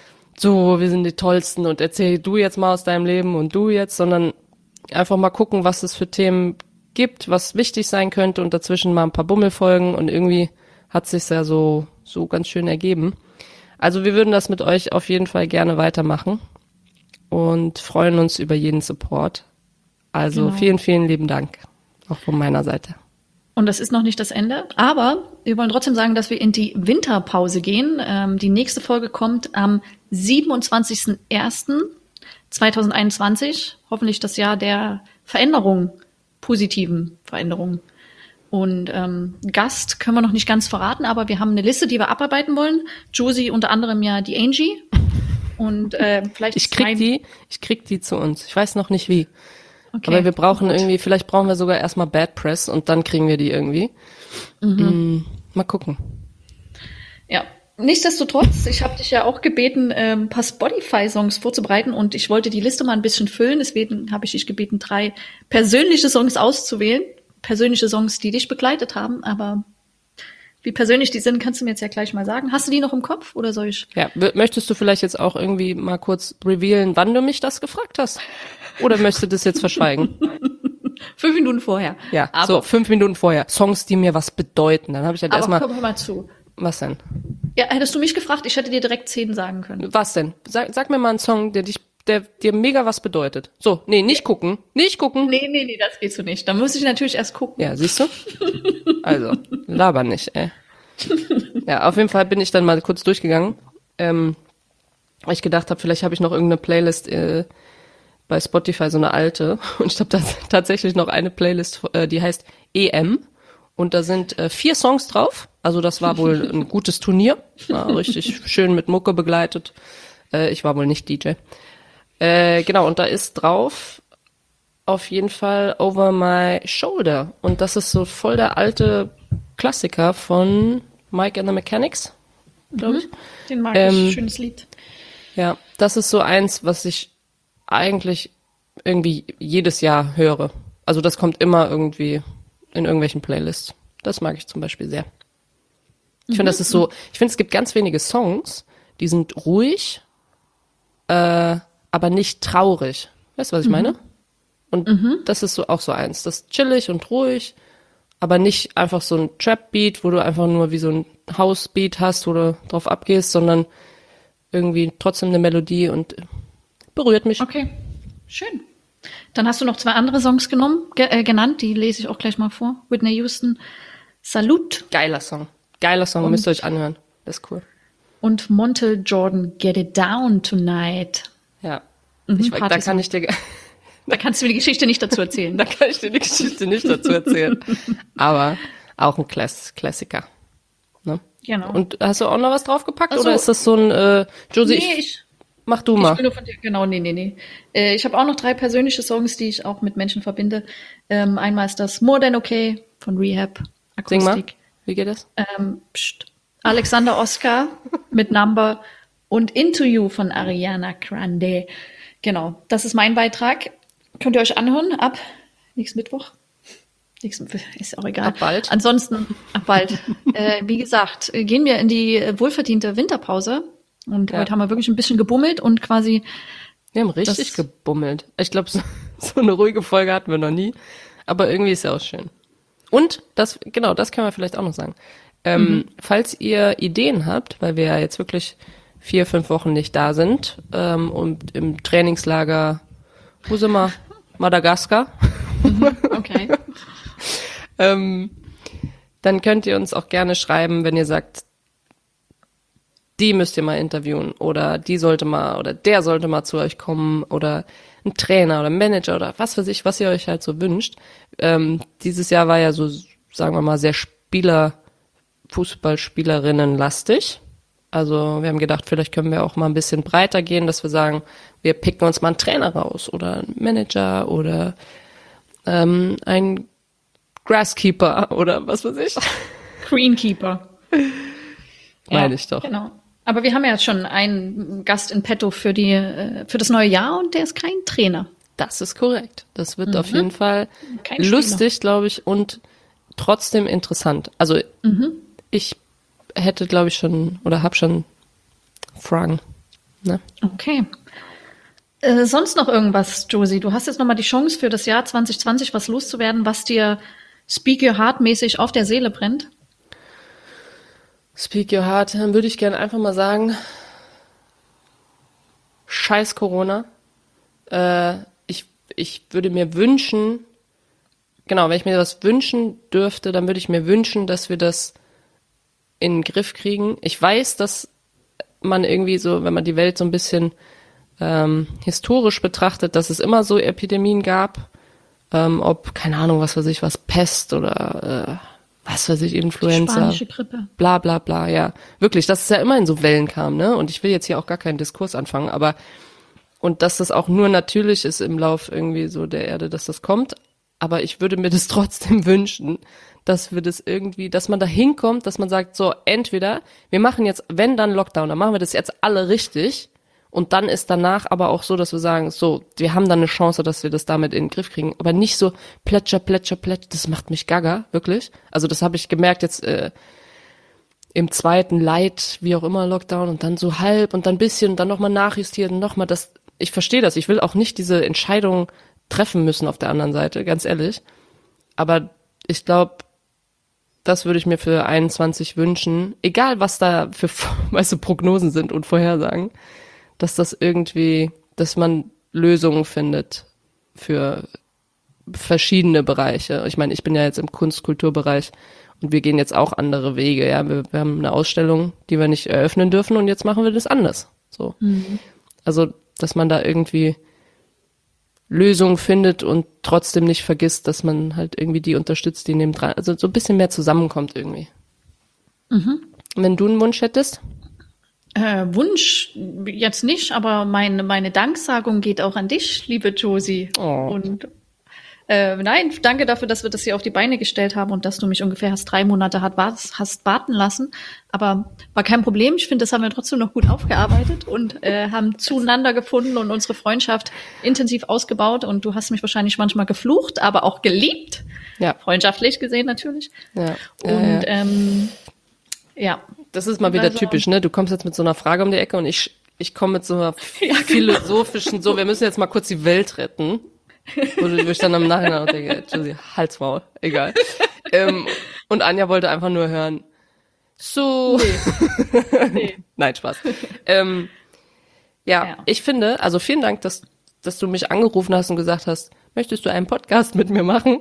so, wir sind die Tollsten und erzähl du jetzt mal aus deinem Leben und du jetzt, sondern einfach mal gucken, was es für Themen gibt, was wichtig sein könnte und dazwischen mal ein paar Bummelfolgen und irgendwie hat sich's ja so, so ganz schön ergeben. Also wir würden das mit euch auf jeden Fall gerne weitermachen und freuen uns über jeden Support. Also Genau. vielen, vielen lieben Dank, auch von meiner Seite. Und das ist noch nicht das Ende, aber wir wollen trotzdem sagen, dass wir in die Winterpause gehen. Ähm, die nächste Folge kommt am siebenundzwanzigsten ersten zweitausendeinundzwanzig. Hoffentlich das Jahr der Veränderung, positiven Veränderungen. Und ähm, Gast können wir noch nicht ganz verraten, aber wir haben eine Liste, die wir abarbeiten wollen. Josie unter anderem ja die Angie. Und äh, vielleicht ich krieg zwei- die, ich krieg die zu uns. Ich weiß noch nicht wie. Okay. Aber wir brauchen irgendwie, vielleicht brauchen wir sogar erstmal Bad Press und dann kriegen wir die irgendwie. Mhm. Mm, mal gucken. Ja, nichtsdestotrotz, ich habe dich ja auch gebeten, ähm, ein paar Spotify-Songs vorzubereiten und ich wollte die Liste mal ein bisschen füllen. Deswegen habe ich dich gebeten, drei persönliche Songs auszuwählen. Persönliche Songs, die dich begleitet haben. Aber wie persönlich die sind, kannst du mir jetzt ja gleich mal sagen. Hast du die noch im Kopf oder soll ich? Ja, w- möchtest du vielleicht jetzt auch irgendwie mal kurz revealen, wann du mich das gefragt hast? Oder möchtest du das jetzt verschweigen? Fünf Minuten vorher. Ja, aber, so, fünf Minuten vorher. Songs, die mir was bedeuten. Dann habe ich halt aber erstmal. komm hör mal zu. Was denn? Ja, hättest du mich gefragt, ich hätte dir direkt zehn sagen können. Was denn? Sag, sag mir mal einen Song, der dich, der dir mega was bedeutet. So, nee, nicht gucken. Nicht gucken. Nee, nee, nee, das geht so nicht. Da muss ich natürlich erst gucken. Ja, siehst du? Also, laber nicht, ey. Ja, auf jeden Fall bin ich dann mal kurz durchgegangen, ähm, weil ich gedacht habe, vielleicht habe ich noch irgendeine Playlist äh, bei Spotify, so eine alte. Und ich habe da tatsächlich noch eine Playlist, äh, die heißt E M. Und da sind äh, vier Songs drauf. Also das war wohl ein gutes Turnier. War richtig schön mit Mucke begleitet. Äh, ich war wohl nicht D J. Äh, genau, und da ist drauf auf jeden Fall Over My Shoulder. Und das ist so voll der alte Klassiker von Mike and the Mechanics, glaube ich. Den mag Ähm, ich. Schönes Lied. Ja, das ist so eins, was ich eigentlich irgendwie jedes Jahr höre. Also das kommt immer irgendwie in irgendwelchen Playlists. Das mag ich zum Beispiel sehr. Ich finde, das ist so, ich finde, es gibt ganz wenige Songs, die sind ruhig, äh, aber nicht traurig. Weißt du, was ich meine? Und das ist so auch so eins. Das ist chillig und ruhig, aber nicht einfach so ein Trap-Beat, wo du einfach nur wie so ein House-Beat hast, wo du drauf abgehst, sondern irgendwie trotzdem eine Melodie und berührt mich. Okay, schön. Dann hast du noch zwei andere Songs genommen, ge äh, genannt, die lese ich auch gleich mal vor. Whitney Houston, Salut Geiler Song. Geiler Song, Und- müsst ihr euch anhören. Das ist cool. und Montel Jordan, Get It Down Tonight. Ja. Mhm, ich, da Partysong. kann ich dir, Da kannst du mir die Geschichte nicht dazu erzählen. da kann ich dir die Geschichte nicht dazu erzählen. Aber auch ein Klass Klassiker. Ne? Genau. Und hast du auch noch was draufgepackt Also, oder ist das so ein, äh, Josie, nee, ich, ich, mach du ich mal. will nur von dir, genau, nee, nee, nee. Äh, ich habe auch noch drei persönliche Songs, die ich auch mit Menschen verbinde. Ähm, einmal ist das More Than Okay von Rehab, Sing mal. Akustik. Wie geht das? Ähm, pst. Alexander Oscar mit Number und Into You von Ariana Grande. Genau, das ist mein Beitrag. Könnt ihr euch anhören ab nächsten Mittwoch. Nächsten, ist auch egal. Ab bald. Ansonsten, ab bald. äh, wie gesagt, äh, gehen wir in die äh, wohlverdiente Winterpause. Und Ja. heute haben wir wirklich ein bisschen gebummelt und quasi, Wir haben richtig Das- gebummelt. Ich glaube, so, so eine ruhige Folge hatten wir noch nie. Aber irgendwie ist ja auch schön. Und das, genau, das können wir vielleicht auch noch sagen. Ähm, falls ihr Ideen habt, weil wir ja jetzt wirklich vier, fünf Wochen nicht da sind, ähm, und im Trainingslager, wo sind wir? Madagaskar. okay. Ähm, dann könnt ihr uns auch gerne schreiben, wenn ihr sagt, die müsst ihr mal interviewen oder die sollte mal oder der sollte mal zu euch kommen oder ein Trainer oder ein Manager oder was weiß ich, was ihr euch halt so wünscht. Ähm, dieses Jahr war ja so, sagen wir mal, sehr Spieler, Fußballspielerinnen lastig. Also wir haben gedacht, vielleicht können wir auch mal ein bisschen breiter gehen, dass wir sagen, wir picken uns mal einen Trainer raus oder einen Manager oder ähm, einen Grasskeeper oder was weiß ich. Greenkeeper. Meine ich doch. Genau. Aber wir haben ja schon einen Gast in petto für die, äh, für das neue Jahr und der ist kein Trainer. Das ist korrekt. Das wird auf jeden Fall Kein Spieler. lustig, glaube ich, und trotzdem interessant. Also ich hätte, glaube ich, schon oder habe schon Fragen. Ne? Okay. Äh, sonst noch irgendwas, Josie? Du hast jetzt nochmal die Chance für das Jahr zwanzig zwanzig was loszuwerden, was dir Speak Your Heart mäßig auf der Seele brennt. Speak your heart, dann würde ich gerne einfach mal sagen, scheiß Corona. Äh, ich, ich würde mir wünschen, genau, wenn ich mir was wünschen dürfte, dann würde ich mir wünschen, dass wir das in den Griff kriegen. Ich weiß, dass man irgendwie so, wenn man die Welt so ein bisschen ähm, historisch betrachtet, dass es immer so Epidemien gab, ähm, ob, keine Ahnung, was weiß ich, was, Pest oder äh, was weiß ich, Influenza. Spanische Grippe. Bla bla bla, ja. Wirklich, dass es ja immer in so Wellen kam, ne? Und ich will jetzt hier auch gar keinen Diskurs anfangen, aber und dass das auch nur natürlich ist im Lauf irgendwie so der Erde, dass das kommt. Aber ich würde mir das trotzdem wünschen, dass wir das irgendwie, dass man da hinkommt, dass man sagt, so, entweder wir machen jetzt, wenn dann Lockdown, dann machen wir das jetzt alle richtig. Und dann ist danach aber auch so, dass wir sagen, so, wir haben dann eine Chance, dass wir das damit in den Griff kriegen. Aber nicht so plätscher, plätscher, plätscher, das macht mich gaga, wirklich. Also das habe ich gemerkt jetzt äh, im zweiten Light, wie auch immer, Lockdown und dann so halb und dann ein bisschen und dann nochmal nachjustiert und nochmal das. Ich verstehe das, ich will auch nicht diese Entscheidung treffen müssen auf der anderen Seite, ganz ehrlich. Aber ich glaube, das würde ich mir für einundzwanzig wünschen, egal was da für, weißt du, Prognosen sind und Vorhersagen, dass das irgendwie, dass man Lösungen findet für verschiedene Bereiche. Ich meine, ich bin ja jetzt im Kunst-Kulturbereich und wir gehen jetzt auch andere Wege. Ja, wir, wir haben eine Ausstellung, die wir nicht eröffnen dürfen und jetzt machen wir das anders. So, Mhm. also, dass man da irgendwie Lösungen findet und trotzdem nicht vergisst, dass man halt irgendwie die unterstützt, die neben dran, also so ein bisschen mehr zusammenkommt irgendwie. Mhm. Wenn du einen Wunsch hättest? Äh, Wunsch jetzt nicht, aber meine, meine Danksagung geht auch an dich, liebe Josie. Oh. Und äh, nein, danke dafür, dass wir das hier auf die Beine gestellt haben und dass du mich ungefähr hast drei Monate hat, hast warten lassen. Aber war kein Problem. Ich finde, das haben wir trotzdem noch gut aufgearbeitet und äh, haben zueinander gefunden und unsere Freundschaft intensiv ausgebaut. Und du hast mich wahrscheinlich manchmal geflucht, aber auch geliebt. Ja. Freundschaftlich gesehen natürlich. Ja. Und ja, ja. ähm, ja. Das ist mal wieder Also- typisch, ne? Du kommst jetzt mit so einer Frage um die Ecke und ich, ich komme mit so einer philosophischen, so, wir müssen jetzt mal kurz die Welt retten. Wo du- wo ich dann im Nachhinein auch denke, Josie, Halsmaul, egal. ähm, und Anja wollte einfach nur hören, so. Nee. Nein, Spaß. ähm, ja, Ja. ich finde, also vielen Dank, dass, dass du mich angerufen hast und gesagt hast, möchtest du einen Podcast mit mir machen?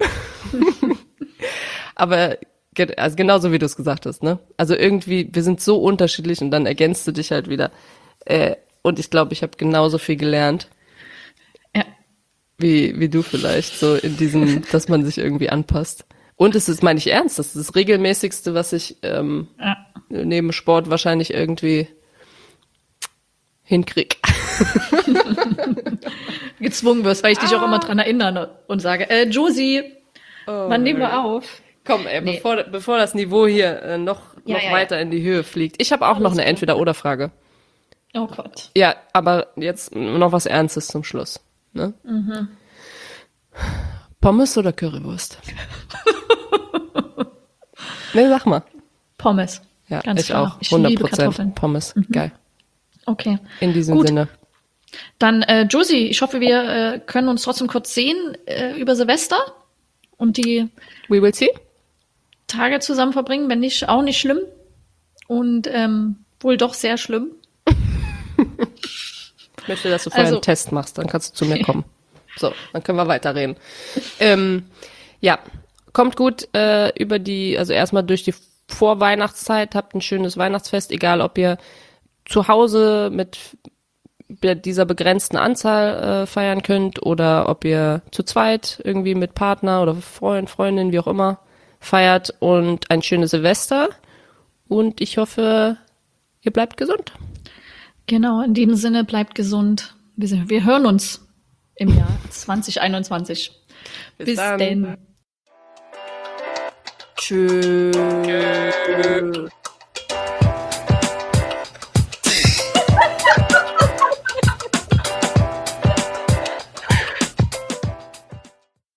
Aber ge- also genauso wie du es gesagt hast, ne? Also irgendwie, wir sind so unterschiedlich und dann ergänzt du dich halt wieder. Äh, und ich glaube, ich habe genauso viel gelernt, Ja. wie, wie du vielleicht, so in diesem, dass man sich irgendwie anpasst. Und es ist, meine ich ernst, das ist das Regelmäßigste, was ich ähm, Ja. neben Sport wahrscheinlich irgendwie hinkrieg. Gezwungen wirst, weil ich dich auch immer dran erinnere und sage, äh, Josie, Oh, wann nehmen wir auf? Komm, ey, Nee. bevor, bevor das Niveau hier äh, noch, Ja, noch ja, weiter in die Höhe fliegt. Ich habe auch noch eine Entweder-Oder-Frage. Oh Gott. Ja, aber jetzt noch was Ernstes zum Schluss. Ne? Mhm. Pommes oder Currywurst? Ne, sag mal. Pommes. Ja, Ganz ich klar. auch. Ich hundert liebe Prozent Kartoffeln. Pommes. Geil. Okay. In diesem Gut. Sinne. Dann, äh, Josie, ich hoffe, wir äh, können uns trotzdem kurz sehen äh, über Silvester und die We will see. Tage zusammen verbringen. Wenn nicht, auch nicht schlimm. Und ähm, wohl doch sehr schlimm. Ich möchte, dass du vorher Also- einen Test machst, dann kannst du zu mir kommen. So, dann können wir weiterreden. Ähm, ja, kommt gut äh, über die, also erstmal durch die Vorweihnachtszeit, habt ein schönes Weihnachtsfest, egal ob ihr zu Hause mit dieser begrenzten Anzahl äh, feiern könnt oder ob ihr zu zweit irgendwie mit Partner oder Freund, Freundin, wie auch immer, feiert und ein schönes Silvester. Und ich hoffe, ihr bleibt gesund. Genau, in dem Sinne, bleibt gesund. Wir, wir hören uns im Jahr zwanzig einundzwanzig. Bis Bis dann. denn. Tschüss.